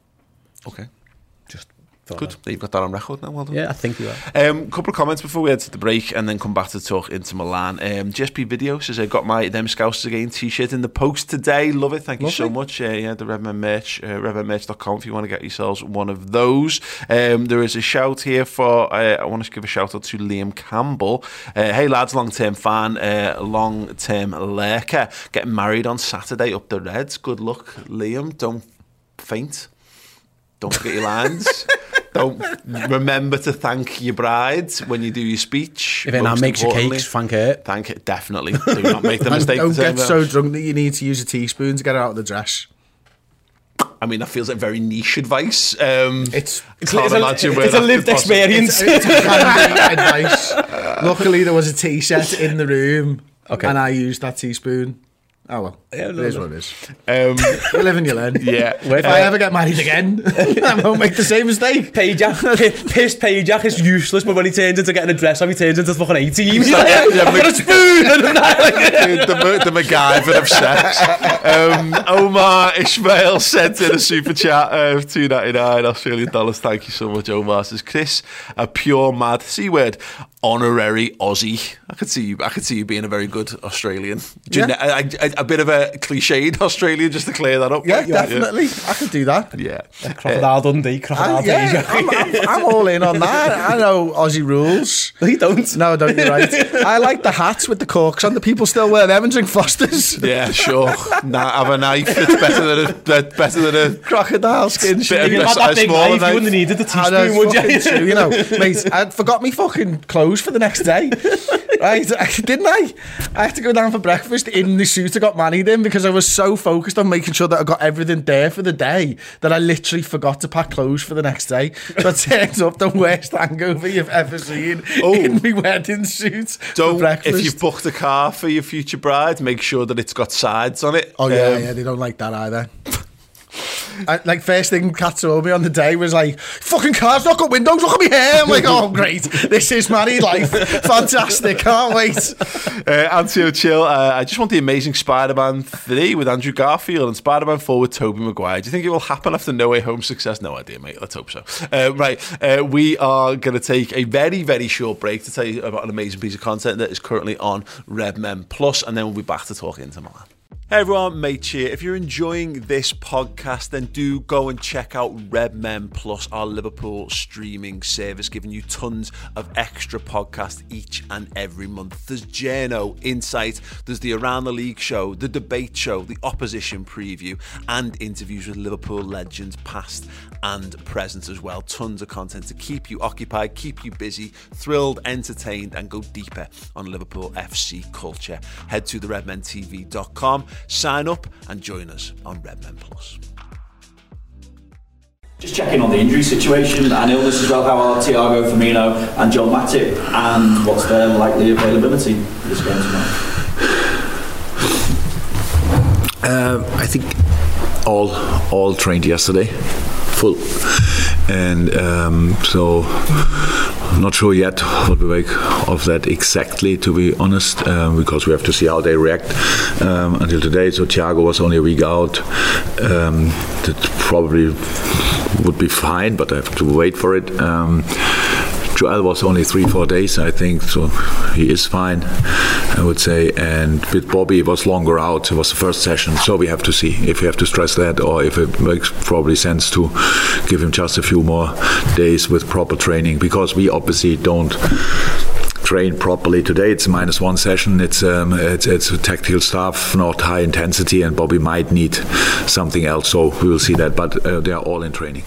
Okay. Just good. You've got that on record now. Well done. Yeah, I think you are. A um, couple of comments before we head to the break and then come back to talk Inter Milan. Um, G S P Video says I got my Them Scousers Again t-shirt in the post today. Love it. Thank Lovely. you so much. Uh, yeah, the Redmen merch, uh, redmen merch dot com if you want to get yourselves one of those. Um, there is a shout here for, uh, I want to give a shout out to Liam Campbell. Uh, hey lads, long-term fan, uh, long-term lurker. Getting married on Saturday up the Reds. Good luck, Liam. Don't faint. Don't forget your lines. Don't remember to thank your bride when you do your speech. If anyone makes your cakes, thank her. Thank it, definitely. Do not make the mistake. Don't get so drunk that you need to use a teaspoon to get it out of the dress. I mean, that feels like very niche advice. Um, it's it's, it's, a, it's a lived experience. It's, it's a handy advice. Luckily, there was a tea set in the room, okay. and I used that teaspoon. Oh well, yeah, it is what it is. Um, you live and you learn. Yeah. If uh, I ever get married again, I won't make the same mistake. Payjack, pissed Payjack is useless, but when he turns into getting a dress up, he turns into fucking eighteen. He's like, yeah, yeah, I've got a spoon. the, the MacGyver of sex. Um, Omar Ishmael sent in a super chat of two ninety-nine Australian dollars. Thank you so much, Omar. Says Chris, a pure mad C word. Honorary Aussie. I could see you. I could see you being a very good Australian. Yeah. Know, a, a, a bit of a cliched Australian, just to clear that up. Yeah, yeah. definitely. Yeah. I could do that. Yeah. yeah Crocodile uh, Dundee. Crocodile I, yeah, I'm, I'm, I'm all in on that. I know Aussie rules. You don't. No, don't. You're right. I like the hats with the corks on. The people still wear them and drink Fosters. Yeah, sure. Nah, have a knife. It's better than a better than a crocodile skin. You had that big knife. You wouldn't have needed the teaspoon, would you? True, you know, mate. I forgot me fucking clothes for the next day. Right, didn't I? I had to go down for breakfast in the suit I got married in because I was so focused on making sure that I got everything there for the day that I literally forgot to pack clothes for the next day. So I turned up the worst hangover you've ever seen oh. in my wedding suit don't, for breakfast. If you've booked a car for your future bride, make sure that it's got sides on it. Oh yeah, um, yeah, they don't like that either. I, like first thing Kat told me on the day was like, fucking car's not got windows, look at me hair. I'm like, oh great, this is married life, fantastic, can't wait. uh, Antio Chill, uh, I just want the amazing Spider-Man three with Andrew Garfield and Spider-Man four with Tobey Maguire. Do you think it will happen after No Way Home success? No idea, mate, let's hope so. Uh, right, uh, we are going to take a very very short break to tell you about an amazing piece of content that is currently on Redmen Plus, and then we'll be back to talk Inter Milan. Hey everyone, Mate here. If you're enjoying this podcast, then do go and check out Redmen Plus, our Liverpool streaming service, giving you tons of extra podcasts each and every month. There's Journo, Insight, there's the Around the League show, the debate show, the opposition preview, and interviews with Liverpool legends past and present as well. Tons of content to keep you occupied, keep you busy, thrilled, entertained, and go deeper on Liverpool F C culture. Head to the redmen t v dot com, sign up and join us on Redmen Plus. Just checking on the injury situation and illness as well. How are Thiago, Firmino and Joel Matip, and what's their likely availability for this game tonight? Um, I think all all trained yesterday, full, and um, so not sure yet what we make of that exactly, to be honest, um, because we have to see how they react um, until today. So Thiago was only a week out. Um, that probably would be fine, but I have to wait for it. Um, Joel was only three, four days, I think, so he is fine, I would say. And with Bobby, it was longer out. It was the first session, so we have to see if we have to stress that or if it makes probably sense to give him just a few more days with proper training, because we obviously don't train properly today. It's minus one session. It's um, it's, it's tactical stuff, not high intensity, and Bobby might need something else. So we will see that. But uh, they are all in training.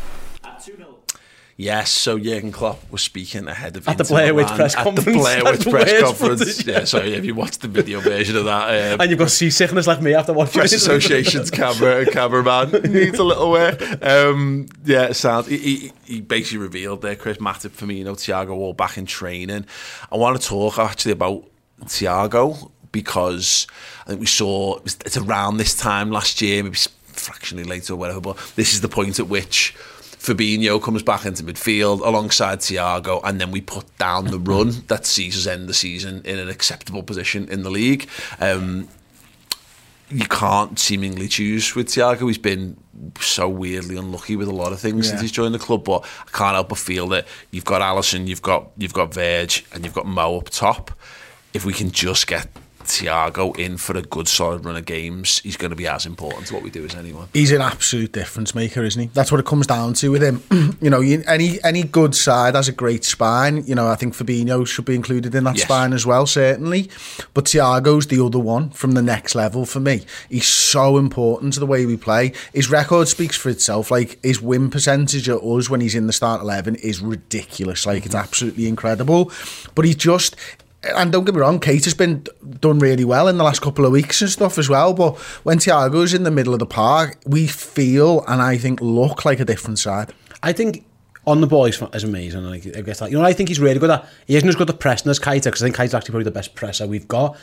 Yes, so Jurgen Klopp was speaking ahead of at the Blair Witch press at conference. At the Blair Witch press conference. Footage. Yeah, sorry, if you watched the video version of that. Um, and you've got seasickness like me after watching Press it. Association's camera, cameraman needs a little work. Um, yeah, sound. He, he, he basically revealed there, Chris, Matip, Firmino, Thiago all back in training. I want to talk actually about Thiago because I think we saw, it's around this time last year, maybe fractionally later or whatever, but this is the point at which Fabinho comes back into midfield alongside Thiago, and then we put down the run that sees us end the season in an acceptable position in the league. Um, you can't seemingly choose with Thiago. He's been so weirdly unlucky with a lot of things yeah. since he's joined the club, but I can't help but feel that you've got Alisson, you've got you've got Verge, and you've got Mo up top. If we can just get Thiago in for a good solid run of games, he's going to be as important to what we do as anyone. He's an absolute difference maker, isn't he? That's what it comes down to with him. You know, you, any any good side has a great spine. You know, I think Fabinho should be included in that yes. spine as well, certainly. But Thiago's the other one from the next level for me. He's so important to the way we play. His record speaks for itself. Like, his win percentage at us when he's in the start eleven is ridiculous. Like, mm-hmm. it's absolutely incredible. But he just... And don't get me wrong, Kate has been done really well in the last couple of weeks and stuff as well, but when Thiago's in the middle of the park, we feel and I think look like a different side. I think on the ball he's amazing. Like, I guess that, you know, I think he's really good at, he isn't as good at pressing as Keita, because I think Keita's actually probably the best presser we've got.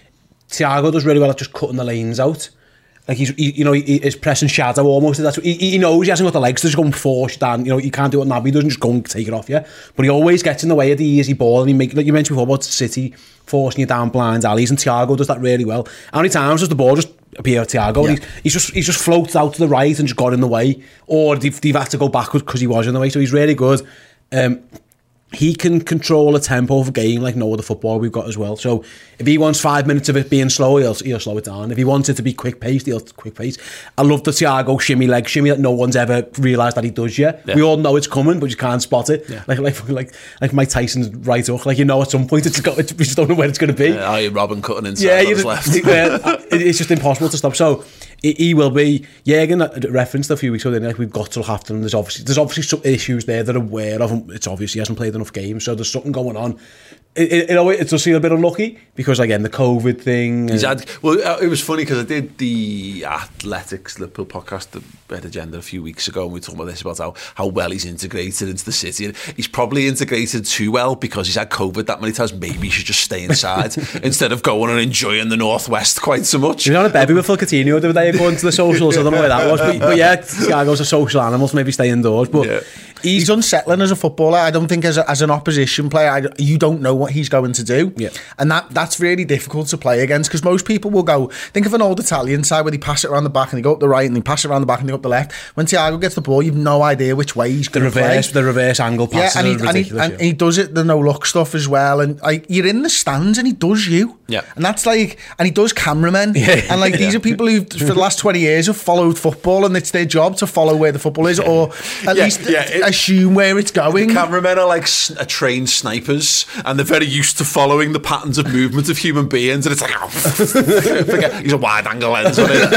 Thiago does really well at just cutting the lanes out. Like, he's, he, you know, he, he's pressing shadow almost. That's what, he, he knows he hasn't got the legs to just go and force down. You know, you can't do it now. He doesn't just go and take it off you. But he always gets in the way of the easy ball, and he make, like you mentioned before about City forcing you down blind alleys, and Thiago does that really well. How many times does the ball just appear at Thiago? Yeah. And he's, he's just he's just floats out to the right and just got in the way, or they've, they've had to go backwards because he was in the way. So he's really good. Um, he can control a tempo of a game like no other footballer we've got as well. So if he wants five minutes of it being slow, he'll, he'll slow it down. If he wants it to be quick paced, he'll quick pace. I love the Thiago shimmy leg shimmy that no one's ever realised that he does yet. Yeah. We all know it's coming, but you can't spot it. Yeah. Like like like like Mike Tyson's right hook. Like, you know, at some point it's got. It's, we just don't know where it's going to be. Yeah, are you Robin cutting inside? Yeah, you just, left. uh, it's just impossible to stop. So he will be. Jürgen referenced a few weeks ago. Like, we've got to look after him. There's obviously there's obviously some issues there that are aware of him. It's obvious he hasn't played enough games, so there's something going on. It, it, it, it does feel a bit unlucky because, again, the COVID thing. He's had, well, it was funny because I did the Athletics Liverpool podcast, the Red Agenda, a few weeks ago, and we talked about this, about how, how well he's integrated into the city. And he's probably integrated too well because he's had COVID that many times. Maybe he should just stay inside instead of going and enjoying the Northwest quite so much. He was on a bevy with Phil Coutinho the other day going to the socials. I don't know where that was. But, but yeah, Thiago's a social animal, so maybe stay indoors. But yeah. He's, he's unsettling as a footballer. I don't think as, a, as an opposition player, I, you don't know what he's going to do. Yeah. And that that's really difficult to play against, because most people will go, think of an old Italian side where they pass it around the back and they go up the right, and they pass it around the back and they go up the left. When Thiago gets the ball, you've no idea which way he's going to play. The reverse angle passes, yeah, and, he, are and, he, and yeah. he does it, the no-look stuff as well. And like, you're in the stands and he does you. Yeah. And that's like, and he does cameramen. Yeah. And like, these yeah. are people who for the last twenty years have followed football, and it's their job to follow where the football is, or at yeah, least yeah, it, assume where it's going. Cameramen are like a trained snipers, and they're very used to following the patterns of movement of human beings, and it's like, oh, forget, he's a wide angle lens on it.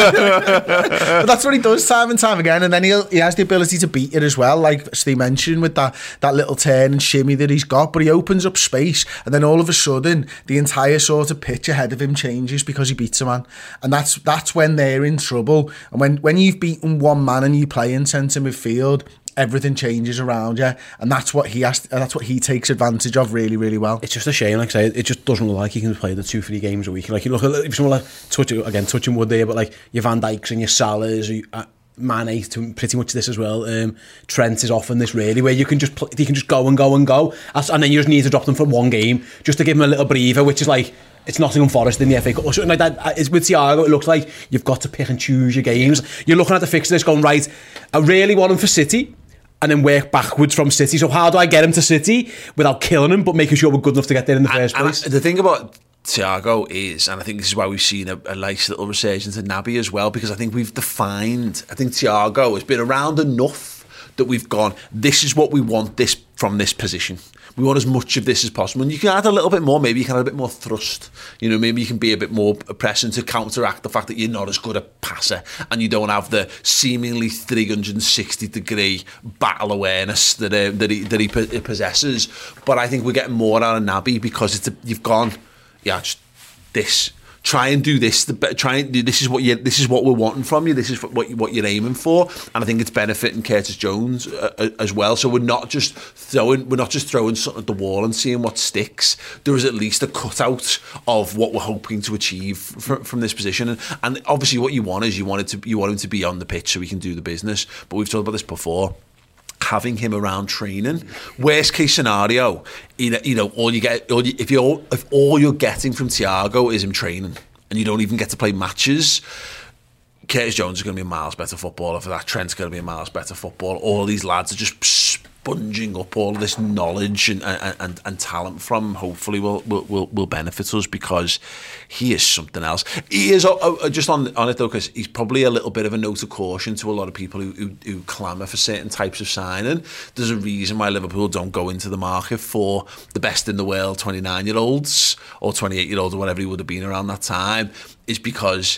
But that's what he does time and time again, and then he he has the ability to beat it as well, like Steve mentioned, with that, that little turn and shimmy that he's got. But he opens up space, and then all of a sudden the entire sort of pitch ahead of him changes because he beats a man, and that's that's when they're in trouble. And when, when you've beaten one man and you play in centre midfield, everything changes around you, and that's what he has. That's what he takes advantage of really, really well. It's just a shame, like I say, it just doesn't look like he can play the two, three games a week. Like, you look at if someone like touch again, touching wood there, but like your Van Dijks and your Salahs, you, uh, Mane to pretty much this as well. Um, Trent is often this really where you can just play, you can just go and go and go, and then you just need to drop them for one game just to give them a little breather, which is like it's Nottingham Forest in the F A Cup or something like that. It's with Thiago, it looks like you've got to pick and choose your games. You're looking at the fixture list going, right, I really want him for City, and then work backwards from City. So how do I get him to City without killing him, but making sure we're good enough to get there in the first and, place? And the thing about Thiago is, and I think this is why we've seen a, a nice little resurgence in Naby as well, because I think we've defined, I think Thiago has been around enough that we've gone, this is what we want this from this position. We want as much of this as possible. And you can add a little bit more, maybe you can add a bit more thrust. You know, maybe you can be a bit more pressing to counteract the fact that you're not as good a passer and you don't have the seemingly three hundred sixty degree battle awareness that uh, that, he, that he possesses. But I think we're getting more out of Naby because it's a, you've gone, yeah, just this. Try and do this. The try and do this is what you. This is what we're wanting from you. This is what you, what you're aiming for, and I think it's benefiting Curtis Jones uh, as well. So we're not just throwing. We're not just throwing something at the wall and seeing what sticks. There is at least a cutout of what we're hoping to achieve from, from this position. And, and obviously, what you want is you want it to. You want him to be on the pitch so we can do the business. But we've talked about this before. Having him around training, worst case scenario, you know, you know all you get, all you, if you if all you're getting from Thiago is him training, and you don't even get to play matches, Curtis Jones is going to be a miles better footballer for that. Trent's going to be a miles better footballer. All these lads are just sponging up all this knowledge and and, and, and talent from him. Hopefully will, will will will benefit us because he is something else. He is uh, just on on it though, because he's probably a little bit of a note of caution to a lot of people who, who, who clamour for certain types of signing. There's a reason why Liverpool don't go into the market for the best in the world twenty-nine year olds or twenty-eight year olds or whatever he would have been around that time, is because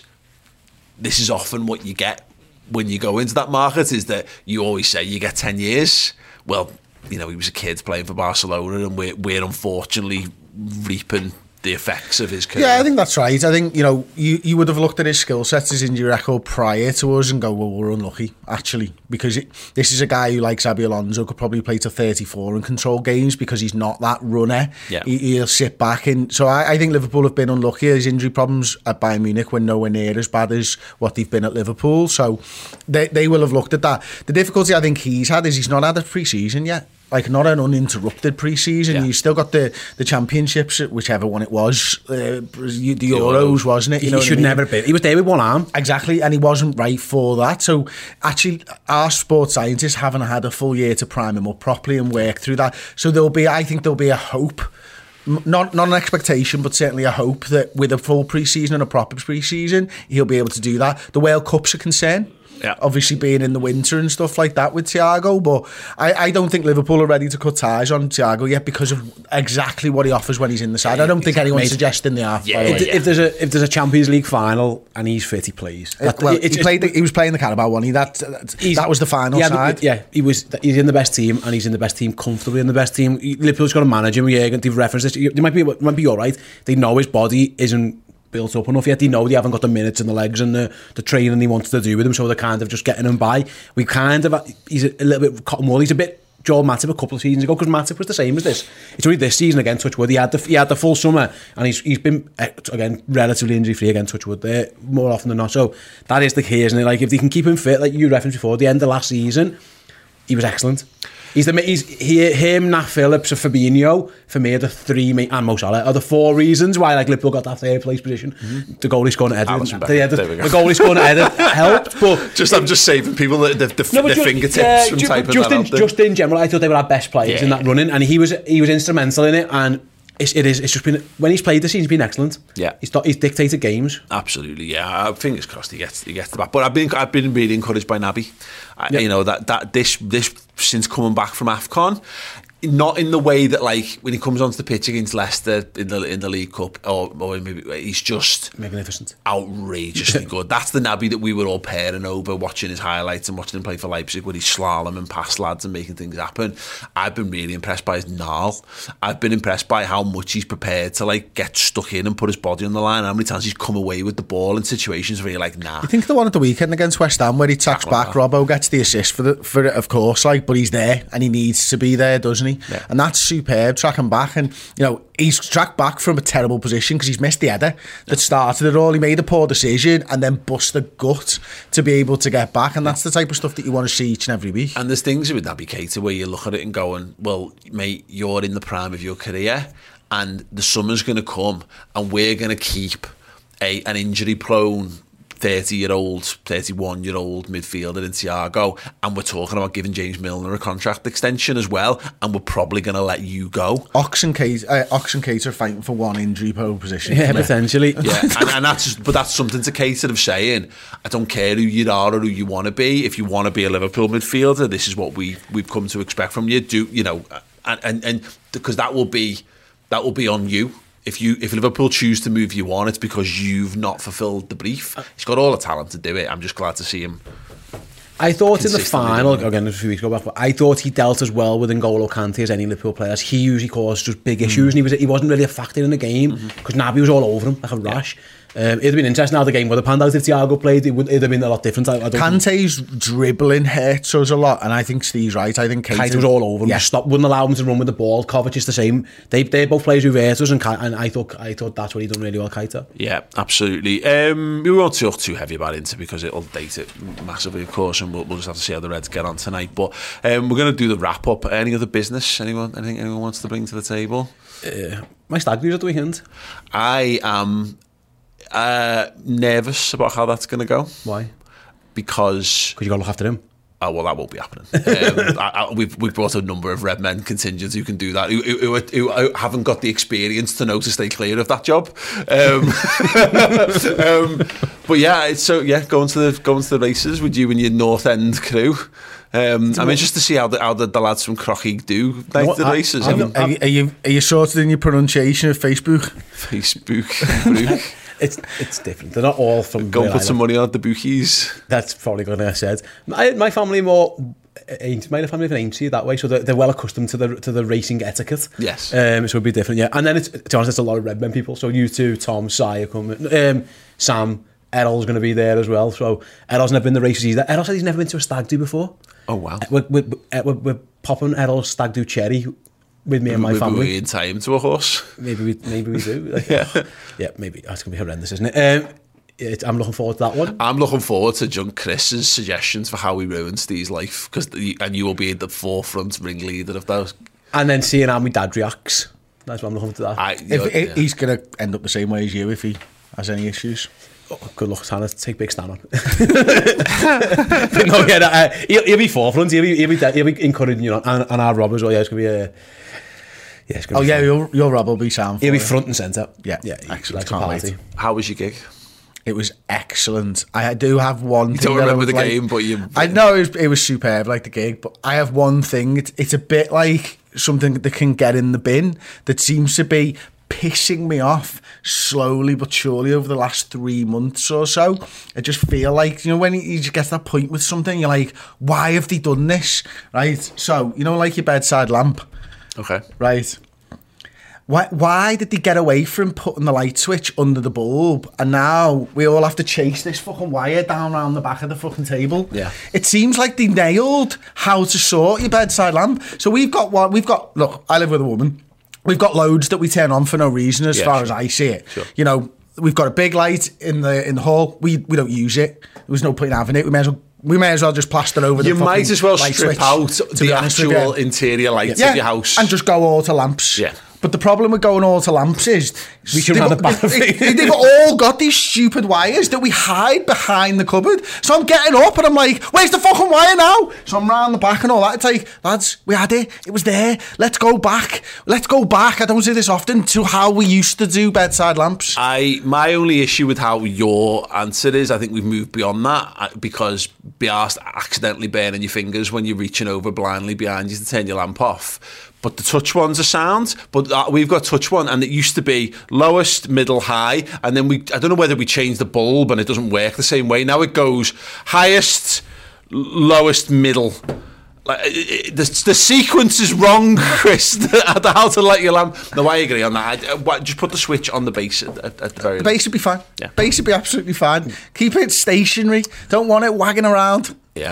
this is often what you get when you go into that market, is that you always say you get ten years. Well, you know, he was a kid playing for Barcelona, and we're, we're unfortunately reaping the effects of his career. Yeah, I think that's right. I think, you know, you, you would have looked at his skill sets, his injury record prior to us and go, well, we're unlucky, actually, because it, this is a guy who, like Xabi Alonso, could probably play to thirty-four and control games because he's not that runner. Yeah. He, he'll sit back. And so I, I think Liverpool have been unlucky. His injury problems at Bayern Munich were nowhere near as bad as what they've been at Liverpool. So they, they will have looked at that. The difficulty I think he's had is he's not had a pre-season yet. Like, not an uninterrupted pre-season. Yeah. You've still got the, the championships, whichever one it was. Uh, the Euros, wasn't it? You he know should I mean? never be. He was there with one arm. Exactly, and he wasn't right for that. So, actually, our sports scientists haven't had a full year to prime him up properly and work through that. So, there'll be, I think there'll be a hope, not not an expectation, but certainly a hope that with a full pre-season and a proper pre-season, he'll be able to do that. The World Cup's a concern. Yeah. Obviously being in the winter and stuff like that with Thiago, but I, I don't think Liverpool are ready to cut ties on Thiago yet because of exactly what he offers when he's in the side. I don't think anyone's suggesting they are. Yeah, if, the yeah. if there's a if there's a Champions League final and he's fit, he plays. That, well, it, he played. The, he was playing the Carabao one. He that that was the final yeah, side. Yeah, he was. He's in the best team and he's in the best team, comfortably in the best team. Liverpool's got to manage him. Yeah, they've referenced this. They might be might be all right. They know his body isn't built up enough yet. They know they haven't got the minutes and the legs and the, the training they wanted to do with him, so they're kind of just getting him by. We kind of, he's a, a little bit cotton wool. He's a bit Joel Matip a couple of seasons ago, because Matip was the same as this. It's only this season again, touch wood. He had the he had the full summer, and he's he's been again relatively injury free again, touch wood, there more often than not. So that is the key, isn't it? Like, if they can keep him fit, like you referenced before, the end of last season, he was excellent. He's the he's he, him, Nat Phillips, and Fabinho for me are the three, and Mo Salah are the four reasons why like Liverpool got that third place position. Mm-hmm. The goalie scoring header, the, the, the goalie scoring header helped, but just I'm just saving people the, the, the, no, their just, fingertips uh, from just, typing just that in, out there. Just in general, I thought they were our best players yeah. in that running, and he was he was instrumental in it. And It's, it is. It's just been, when he's played this season, he's been excellent. Yeah, he's he's dictated games. Absolutely, yeah. Fingers crossed he gets he gets the back. But I've been I've been really encouraged by Naby. I, yeah. You know that that this this since coming back from AFCON. Not in the way that, like, when he comes onto the pitch against Leicester in the in the League Cup, or, or maybe he's just magnificent, outrageously good. That's the Naby that we were all pairing over, watching his highlights and watching him play for Leipzig, where he's slaloming past lads and making things happen. I've been really impressed by his gnarl. I've been impressed by how much he's prepared to, like, get stuck in and put his body on the line. How many times he's come away with the ball in situations where you're like, nah. I think the one at the weekend against West Ham where he tacks back, Robbo gets the assist for the for it, of course, like, but he's there and he needs to be there, doesn't he? he? Yeah. And that's superb, tracking back. And, you know, he's tracked back from a terrible position because he's missed the header that started it all. He made a poor decision and then bust the gut to be able to get back. And that's the type of stuff that you want to see each and every week. And there's things with Naby Keita where you look at it and going, well, mate, you're in the prime of your career and the summer's going to come and we're going to keep a an injury-prone thirty-year-old, thirty-one-year-old midfielder in Thiago, and we're talking about giving James Milner a contract extension as well, and we're probably going to let you go. Ox and Keita, uh, Ox and Keita are fighting for one injury pole position. Yeah, potentially. Yeah, and, and that's but that's something to Keita of saying, I don't care who you are or who you want to be. If you want to be a Liverpool midfielder, this is what we we've come to expect from you. Do you know? And and, and because that will be that will be on you. If you if Liverpool choose to move you on, it's because you've not fulfilled the brief. He's got all the talent to do it. I'm just glad to see him. I thought in the final, again a few weeks ago back, but I thought he dealt as well with N'Golo Kante as any Liverpool players. He usually caused just big issues, mm. and he was he wasn't really a factor in the game because mm-hmm. Naby was all over him like a rash. Yeah. Um, it'd have been interesting how the game would have panned out if Thiago played. It would it'd have been a lot different. I, I don't Kante's think. dribbling hurts us a lot, and I think Steve's right. I think Keita was all over him. Yeah. Stop, wouldn't allow him to run with the ball. Kovac is the same. They they're both players who hurt us, and, and I thought I thought that's what he done really well, Keita. Yeah, absolutely. Um, we won't talk too heavy about Inter because it'll date it massively, of course, and we'll, we'll just have to see how the Reds get on tonight. But um, we're going to do the wrap up. Any other business? Anyone? Anything anyone wants to bring to the table? Uh, my stag news at the weekend. I am. Uh, nervous about how that's going to go. Why? Because you got to look after him. Oh well, that won't be happening. Um, I, I, we've we've brought a number of red men contingents who can do that, who, who, who, who haven't got the experience to know to stay clear of that job. Um, um, but yeah, it's so yeah, going to the going to the races with you and your North End crew. Um, I'm interested to see how the how the, the lads from Crocky do like no, the I, races. I, I, are, you, are you are you sorted in your pronunciation of Facebook? Facebook. It's it's different. They're not all from. Go and put some money on the bookies. That's probably going to have said. My, my family more. My family live in Aintree that way, so they're, they're well accustomed to the to the racing etiquette. Yes. Um, so it'd be different, yeah. And then it's to be honest, it's a lot of Redmen people. So you two, Tom, Sire, coming, um, Sam, Errol's going to be there as well. So Errol's never been to the races either. Errol said he's never been to a stag do before. Oh wow. We're we're, we're, we're popping Errol's stag do cherry with me and my maybe family. Maybe we in time to a horse. Maybe we maybe we do. Like, yeah, yeah. Maybe that's gonna be horrendous, isn't it? Um, it? I'm looking forward to that one. I'm looking forward to John Chris's suggestions for how we ruined Steve's life, because and you will be the forefront ringleader of those. And then seeing how my dad reacts. That's what I'm looking forward to. That. I, if, yeah. He's gonna end up the same way as you if he has any issues. Oh, good luck, Tanner. Take big stand on. But no, yeah, uh, he'll, he'll be forefront. He'll be, he'll be, he'll be encouraging you, know, and, and our Rob as well. Yeah, it's gonna be a. Yeah, it's gonna oh be yeah, fun. your your Rob will be sound. He'll be front and centre. Yeah, yeah, excellent. Can't wait. How was your gig? It was excellent. I do have one. You thing don't remember the like, game, but you. I know it was, it was superb, like the gig. But I have one thing. It's it's a bit like something that can get in the bin that seems to be pissing me off slowly but surely over the last three months or so. I just feel like, you know, when you just get to that point with something, you're like, why have they done this? Right? So, you know, like your bedside lamp. Okay. Right. Why, why did they get away from putting the light switch under the bulb, and now we all have to chase this fucking wire down around the back of the fucking table? Yeah. It seems like they nailed how to sort your bedside lamp. So we've got one, we've got, look, I live with a woman. We've got loads that we turn on for no reason, as yeah, far sure. as I see it. Sure. You know, we've got a big light in the in the hall. We we don't use it. There was no point in having it. We may as well we may as well just plaster over. You the might as well light strip switch, out the actual you. interior lights yeah. of your house and just go all to lamps. Yeah. But the problem with going all to lamps is we can run the battery. They, they've all got these stupid wires that we hide behind the cupboard. So I'm getting up and I'm like, where's the fucking wire now? So I'm round the back and all that. It's like, lads, we had it. It was there. Let's go back. Let's go back. I don't say this often, to how we used to do bedside lamps. I my only issue with how your answer is, I think we've moved beyond that, because be asked accidentally burning your fingers when you're reaching over blindly behind you to turn your lamp off. But the touch ones are sound. But uh, we've got touch one, and it used to be lowest, middle, high, and then we. I don't know whether we changed the bulb and it doesn't work the same way. Now it goes highest, lowest, middle. Like it, the, the sequence is wrong, Chris. the, how to light your lamp. No, I agree on that. I, I, just put the switch on the base at, at, at the very. The base would be fine. Yeah. Base would be absolutely fine. Keep it stationary. Don't want it wagging around. Yeah,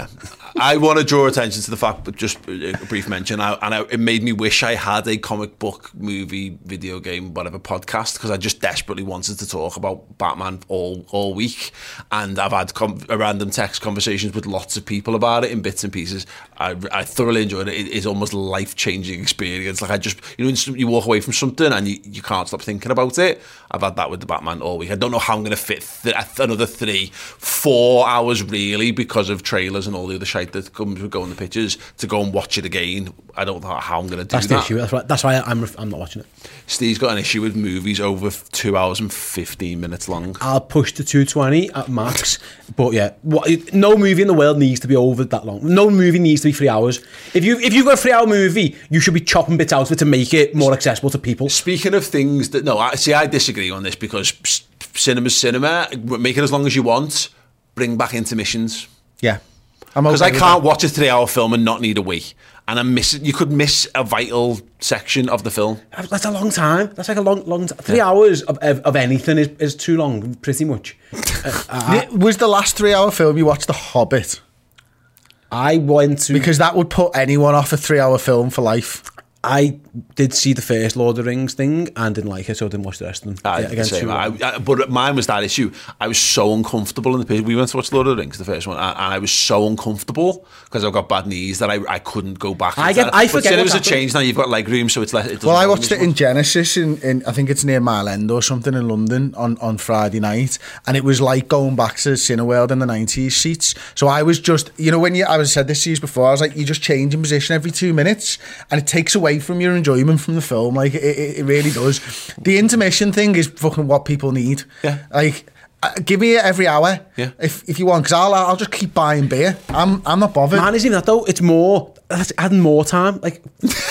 I want to draw attention to the fact, but just a brief mention, I, and I, it made me wish I had a comic book, movie, video game, whatever podcast, because I just desperately wanted to talk about Batman all all week, and I've had com- random text conversations with lots of people about it in bits and pieces. I, I thoroughly enjoyed it. It is almost a life-changing experience. Like I just, you know, you walk away from something and you, you can't stop thinking about it. I've had that with the Batman all week. I don't know how I'm going to fit th- another three, four hours really, because of trailers and all the other shite that comes with going to pictures, to go and watch it again. I don't know how I'm going to do that's that. That's the issue. That's why, that's why I'm, I'm not watching it. Steve's got an issue with movies over two hours and fifteen minutes long. I'll push to two twenty at max. But yeah, what, no movie in the world needs to be over that long. No movie needs to be three hours. If, you, if you've got a three hour movie, you should be chopping bits out of it to make it more accessible to people. Speaking of things that... No, I, see, I disagree on this, because cinema's cinema. Make it as long as you want. Bring back intermissions. Yeah. Because okay I can't watch a three-hour film and not need a wee. And I'm missing. You could miss a vital section of the film. That's a long time. That's like a long, long time. Three Yeah. hours of, of, of anything is, is too long, pretty much. uh, I, Was the last three-hour film you watched The Hobbit? I went to... Because that would put anyone off a three-hour film for life. I did see the first Lord of the Rings thing and didn't like it, so I didn't watch the rest of them. I, Yeah, again, same. too I, long. I, but mine was that issue. I was so uncomfortable in the picture. We went to watch Lord of the Rings, the first one, and, and I was so uncomfortable because I've got bad knees that I, I couldn't go back. I get- that. I But forget cinemas what's have changed now. You've got leg room, so it's less. It doesn't Well, I bother me watched so it in much. Genesis in, in I think it's near Mile End or something in London on, on Friday night, and it was like going back to Cineworld in the nineties seats. So I was just, you know, when you I was said this to you before, I was like, you just change in position every two minutes, and it takes away from your enjoyment from the film. Like it, it, it really does. The intermission thing is fucking what people need. Yeah. Like. Uh, give me it every hour, Yeah. if if you want, because I'll I'll just keep buying beer. I'm I'm not bothered. Man, isn't even that though? It's more, that's adding more time. Like,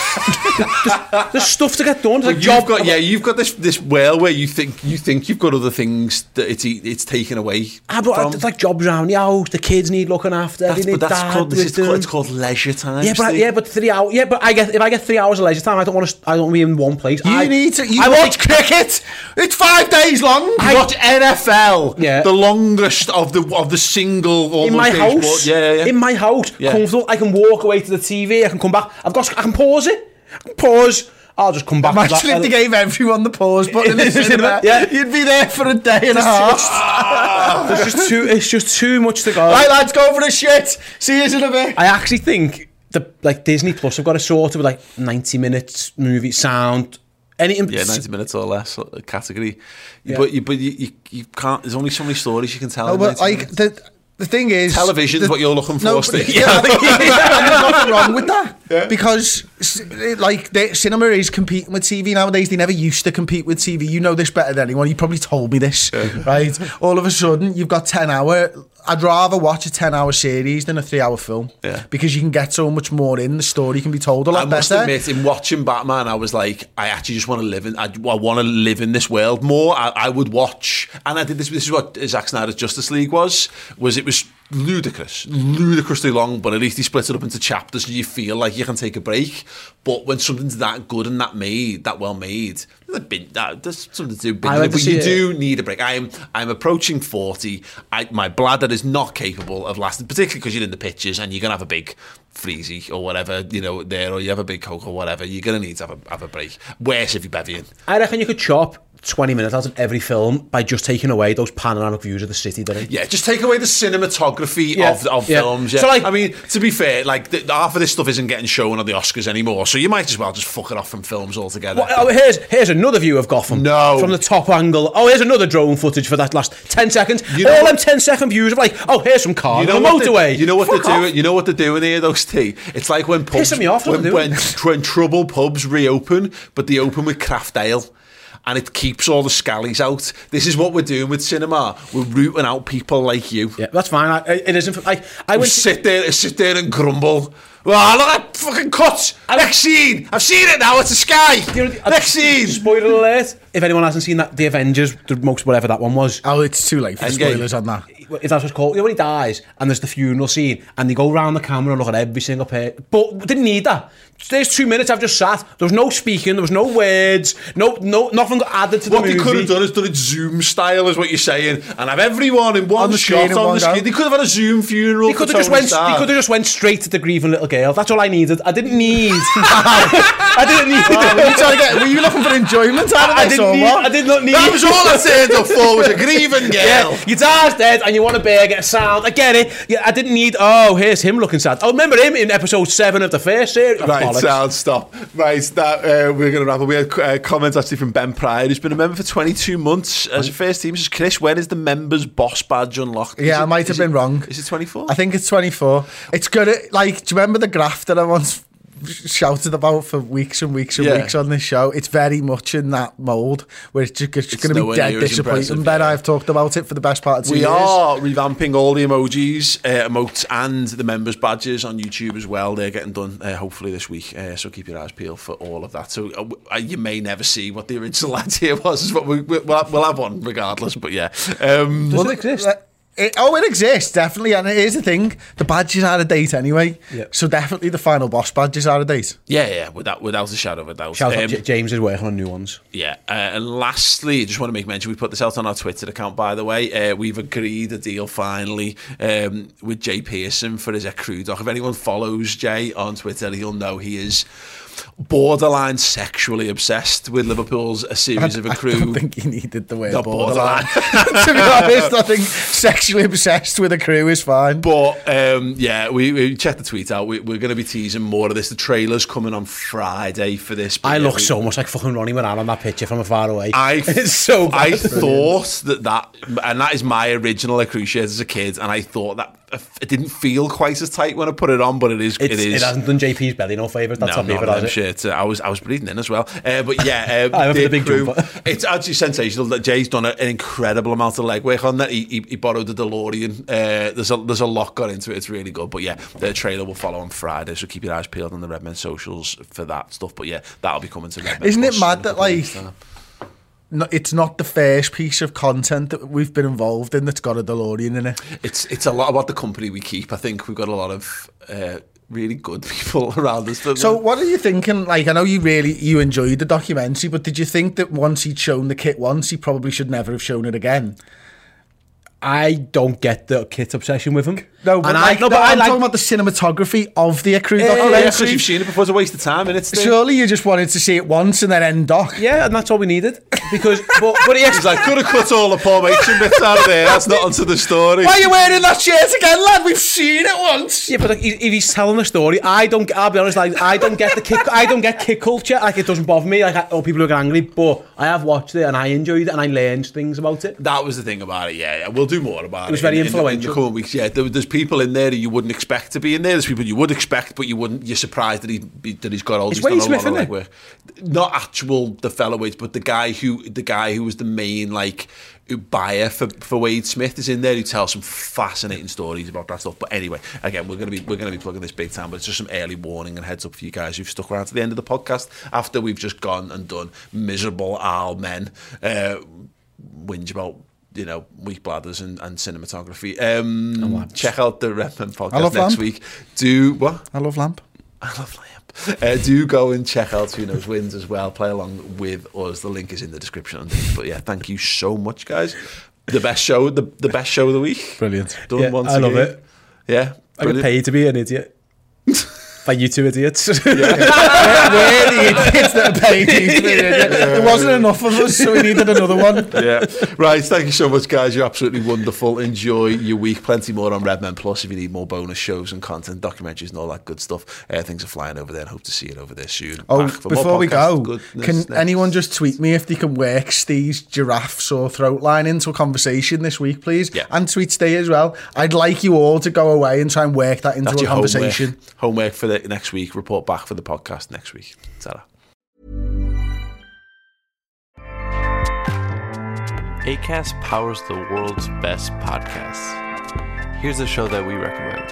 there's, there's stuff to get done. It's Well, like you've job. got yeah, you've got this this well where you think you think you've got other things that it's it's taken away. Ah, but from. it's like jobs around the house. The kids need looking after. That's, they need but that's dad called this is with called, them. it's called leisure time. Yeah, but Steve. yeah, but three hours. Yeah, but I get if I get three hours of leisure time, I don't want to. I don't want to be in one place. You I, need to. You I watch want cricket. It's five days long. You watch N F L, Yeah. the longest of the of the single almost in my day house. sport. Yeah, yeah, yeah. In my house, Yeah. comfortable. I can walk away to the T V. I can come back. I've got. I can pause it. I can pause. I'll just come back. to Imagine that. if they gave everyone the pause button in the cinema. Yeah. You'd be there for a day and a half. There's just too. It's just too much to go. Right, lads, go for a shit. See you in a bit. I actually think the like Disney Plus have got a sort of like ninety minutes movie sound. Anything. Yeah, ninety minutes or less sort of category. Yeah. But you, but you, you, you can't. There's only so many stories you can tell. No, in but ninety like minutes. the the thing is, Television's the, what you're looking for, no, Steve. but, yeah, I think, and there's nothing wrong with that. Yeah. Because s- like the cinema is competing with T V nowadays. They never used to compete with T V. You know this better than anyone. You probably told me this, right? All of a sudden, you've got ten hour. I'd rather watch a ten hour series than a three hour film. Yeah. Because you can get so much more in. The story can be told a lot I must better. admit, in watching Batman, I was like, I actually just want to live in. I, I want to live in this world more. I, I would watch, and I did this. This is what Zack Snyder's Justice League was. Was it was ludicrous, ludicrously long, but at least he split it up into chapters, so you feel like you can take a break. But when something's that good and that made, that well made, there's, a bit, that, there's something to do. I went But to you see do need a break. I am. I'm approaching forty. I, my bladder is not capable of lasting, particularly because you're in the pitches and you're gonna have a big freezy or whatever, you know, there, or you have a big Coke or whatever. You're gonna need to have a have a break. Worse if you're bevying. I reckon you could chop twenty minutes out of every film by just taking away those panoramic views of the city. They're in. Yeah, just take away the cinematography Yeah, of, of yeah. films. Yeah. So, like- I mean, to be fair, like the, half of this stuff isn't getting shown on the Oscars anymore, so you might as well just fuck it off from films altogether. Well, oh, here's here's another view of Gotham. No. From the top angle. Oh, here's another drone footage for that last ten seconds. You know All what- them ten second views of like, oh, here's some cars You know on what the motorway. They, you know what Fuck they're off. doing. You know what they're doing here, those T. It's like when pubs, Pissing me off, when, what when, they're when trouble pubs reopen, but they open with craft ale. And it keeps all the scallies out. This is what we're doing with cinema. We're rooting out people like you. Yeah, that's fine. I, it isn't. I I We went. To, sit there, sit there and grumble. Well, look at that fucking cut. Next scene. I've seen it now. It's a sky. you know, Next scene. Spoiler alert! If anyone hasn't seen that, the Avengers, the most whatever that one was. Oh, it's too late for Endgame. spoilers on that. If that's what it's called, you know when he dies and there's the funeral scene and they go round the camera and look at every single pair. But didn't need that. there's two minutes I've just sat. There was no speaking. There was no words. No, no, nothing got added to the what movie. What they could have done is done it Zoom style, is what you're saying, and have everyone in one on the shot on the screen. They could have had a Zoom funeral. They could have just went. They could have just went straight to the grieving little girl. That's all I needed. I didn't need. I didn't need. Wow, were, you trying to get, were you looking for enjoyment out of I this didn't or need, what? I did not need. That was all I turned up for, was a grieving girl. Yeah, your dad's dead and you want a burger, a sound. I get it. Yeah, I didn't need. Oh, here's him looking sad. Oh, remember him in episode seven of the first series. Right, oh, sound stop. Right, that uh, we're going to wrap up. We had uh, comments actually from Ben Pryor, who's been a member for twenty-two months as a first team. Says, Chris, when is the members boss badge unlocked? Yeah, is I it, might have been it, wrong. Is it twenty-four? I think it's twenty-four. It's good. At, like, do you remember the graph that I once shouted about for weeks and weeks and yeah. weeks on this show? It's very much in that mould where it's, just, it's, it's going to be dead disappointing. Ben, yeah. I've talked about it for the best part of two we years. We are revamping all the emojis, uh, emotes, and the members badges on YouTube as well. They're getting done uh, hopefully this week, uh, so keep your eyes peeled for all of that. So uh, you may never see what the original idea was, but we, we'll, we'll have one regardless. But yeah, um, does it exist? Uh, It, oh, it exists, definitely. And it is the thing, the badges are out of date anyway. Yeah. So definitely the final boss badges are out of date. Yeah, yeah, without, without a shadow of a doubt. Shout um, out, J- James is working on new ones. Yeah. Uh, and lastly, I just want to make mention, we put this out on our Twitter account, by the way. Uh, we've agreed a deal finally um, with Jay Pearson for his Crew doc. If anyone follows Jay on Twitter, he'll know he is borderline sexually obsessed with Liverpool's A Series I, of a Crew. I don't think he needed the word Not borderline. borderline. To be honest, I think sexually obsessed with a crew is fine. But um, yeah, we, we checked the tweet out. We, we're going to be teasing more of this. The trailer's coming on Friday for this. I yeah, look we, so much like fucking Ronnie Moran on that picture from far away. I, it's so bad. I thought that that, and that is my original Crew shirt as a kid, and I thought that it didn't feel quite as tight when I put it on, but it is. It's, it is. It hasn't done J P's belly no favours. That's no, how people has it. Shirt. I was I was breathing in as well. Uh, but yeah, uh, I the big Crew, jumper. It's actually sensational that Jay's done an incredible amount of legwork on that. He, he, he borrowed the DeLorean. Uh, there's a there's a lot got into it. It's really good. But yeah, the trailer will follow on Friday, so keep your eyes peeled on the Redmen socials for that stuff. But yeah, that'll be coming to Redmen. Isn't it mad that like? No, it's not the first piece of content that we've been involved in that's got a DeLorean in it. It's it's a lot about the company we keep. I think we've got a lot of uh, really good people around us. So what are you thinking? Like, I know you really you enjoyed the documentary, but did you think that once he'd shown the kit once, he probably should never have shown it again? I don't get the kit obsession with him. No, but, and like, I, no, no, but I I'm like, talking about the cinematography of the Crew yeah, documentary. Yeah, because you've seen it before. It's a waste of time, innit? Surely you just wanted to see it once and then end doc. Yeah, and that's all we needed. Because, but, but he he's like, could have cut all the Paul Machin bits out of there. That's not onto the story. Why are you wearing that shirt again, lad? We've seen it once. Yeah, but like, if he's telling the story, I don't. I'll be honest. Like, I don't get the kick. I don't get kick culture. Like, it doesn't bother me. Like, I, oh, people are angry, but I have watched it and I enjoyed it and I learned things about it. That was the thing about it. Yeah, yeah. We'll do more about it. It was very in, influential. In the, in the coming weeks. Yeah, there, there's people in there that you wouldn't expect to be in there. There's people you would expect, but you wouldn't. You're surprised that he that he's got all. It's Wade Wade Smith, isn't it? Work. Not actual the featherweight, but the guy who the guy who was the main like buyer for, for Wade Smith is in there, who tells some fascinating stories about that stuff. But anyway, again, we're gonna be we're gonna be plugging this big time. But it's just some early warning and heads up for you guys who've stuck around to the end of the podcast after we've just gone and done miserable Al men uh, whinge about, you know, weak bladders and, and cinematography. Um, check out the Redmen podcast next Lamp. week. Do what? I love Lamp. I love Lamp. Uh, do go and check out Who Knows Wins as well. Play along with us. The link is in the description underneath. But yeah, thank you so much, guys. The best show, the, the best show of the week. Brilliant. Done yeah, once I love again. it. Yeah, I get paid to be an idiot. By you two idiots. Yeah. We're the idiots that are paying you to be an idiot. There wasn't enough of us, so we needed another one. Yeah. Right, thank you so much, guys. You're absolutely wonderful. Enjoy your week. Plenty more on Redmen Plus if you need more bonus shows and content, documentaries and all that good stuff. Uh, things are flying over there and hope to see it over there soon. Oh, Back for before more we go, goodness can next. anyone just tweet me if they can work Steve's giraffe sore throat line into a conversation this week, please? Yeah. And tweet Steve as well. I'd like you all to go away and try and work that into That's a your conversation. Homework. homework for the next week. Report back for the podcast next week. Ta-ra. Acast powers the world's best podcasts. Here's a show that we recommend.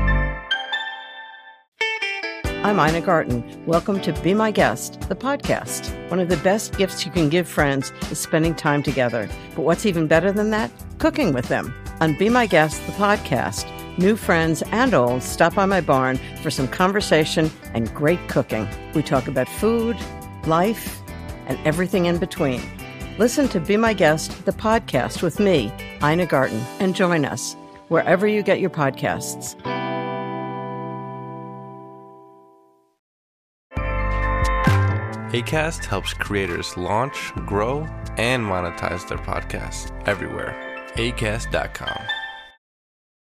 I'm Ina Garten. Welcome to Be My Guest, the podcast. One of the best gifts you can give friends is spending time together. But what's even better than that? Cooking with them. On Be My Guest, the podcast, New friends and old stop by my barn for some conversation and great cooking. We talk about food, life, and everything in between. Listen to Be My Guest, the podcast with me, Ina Garten, and join us wherever you get your podcasts. Acast helps creators launch, grow, and monetize their podcasts everywhere. acast dot com.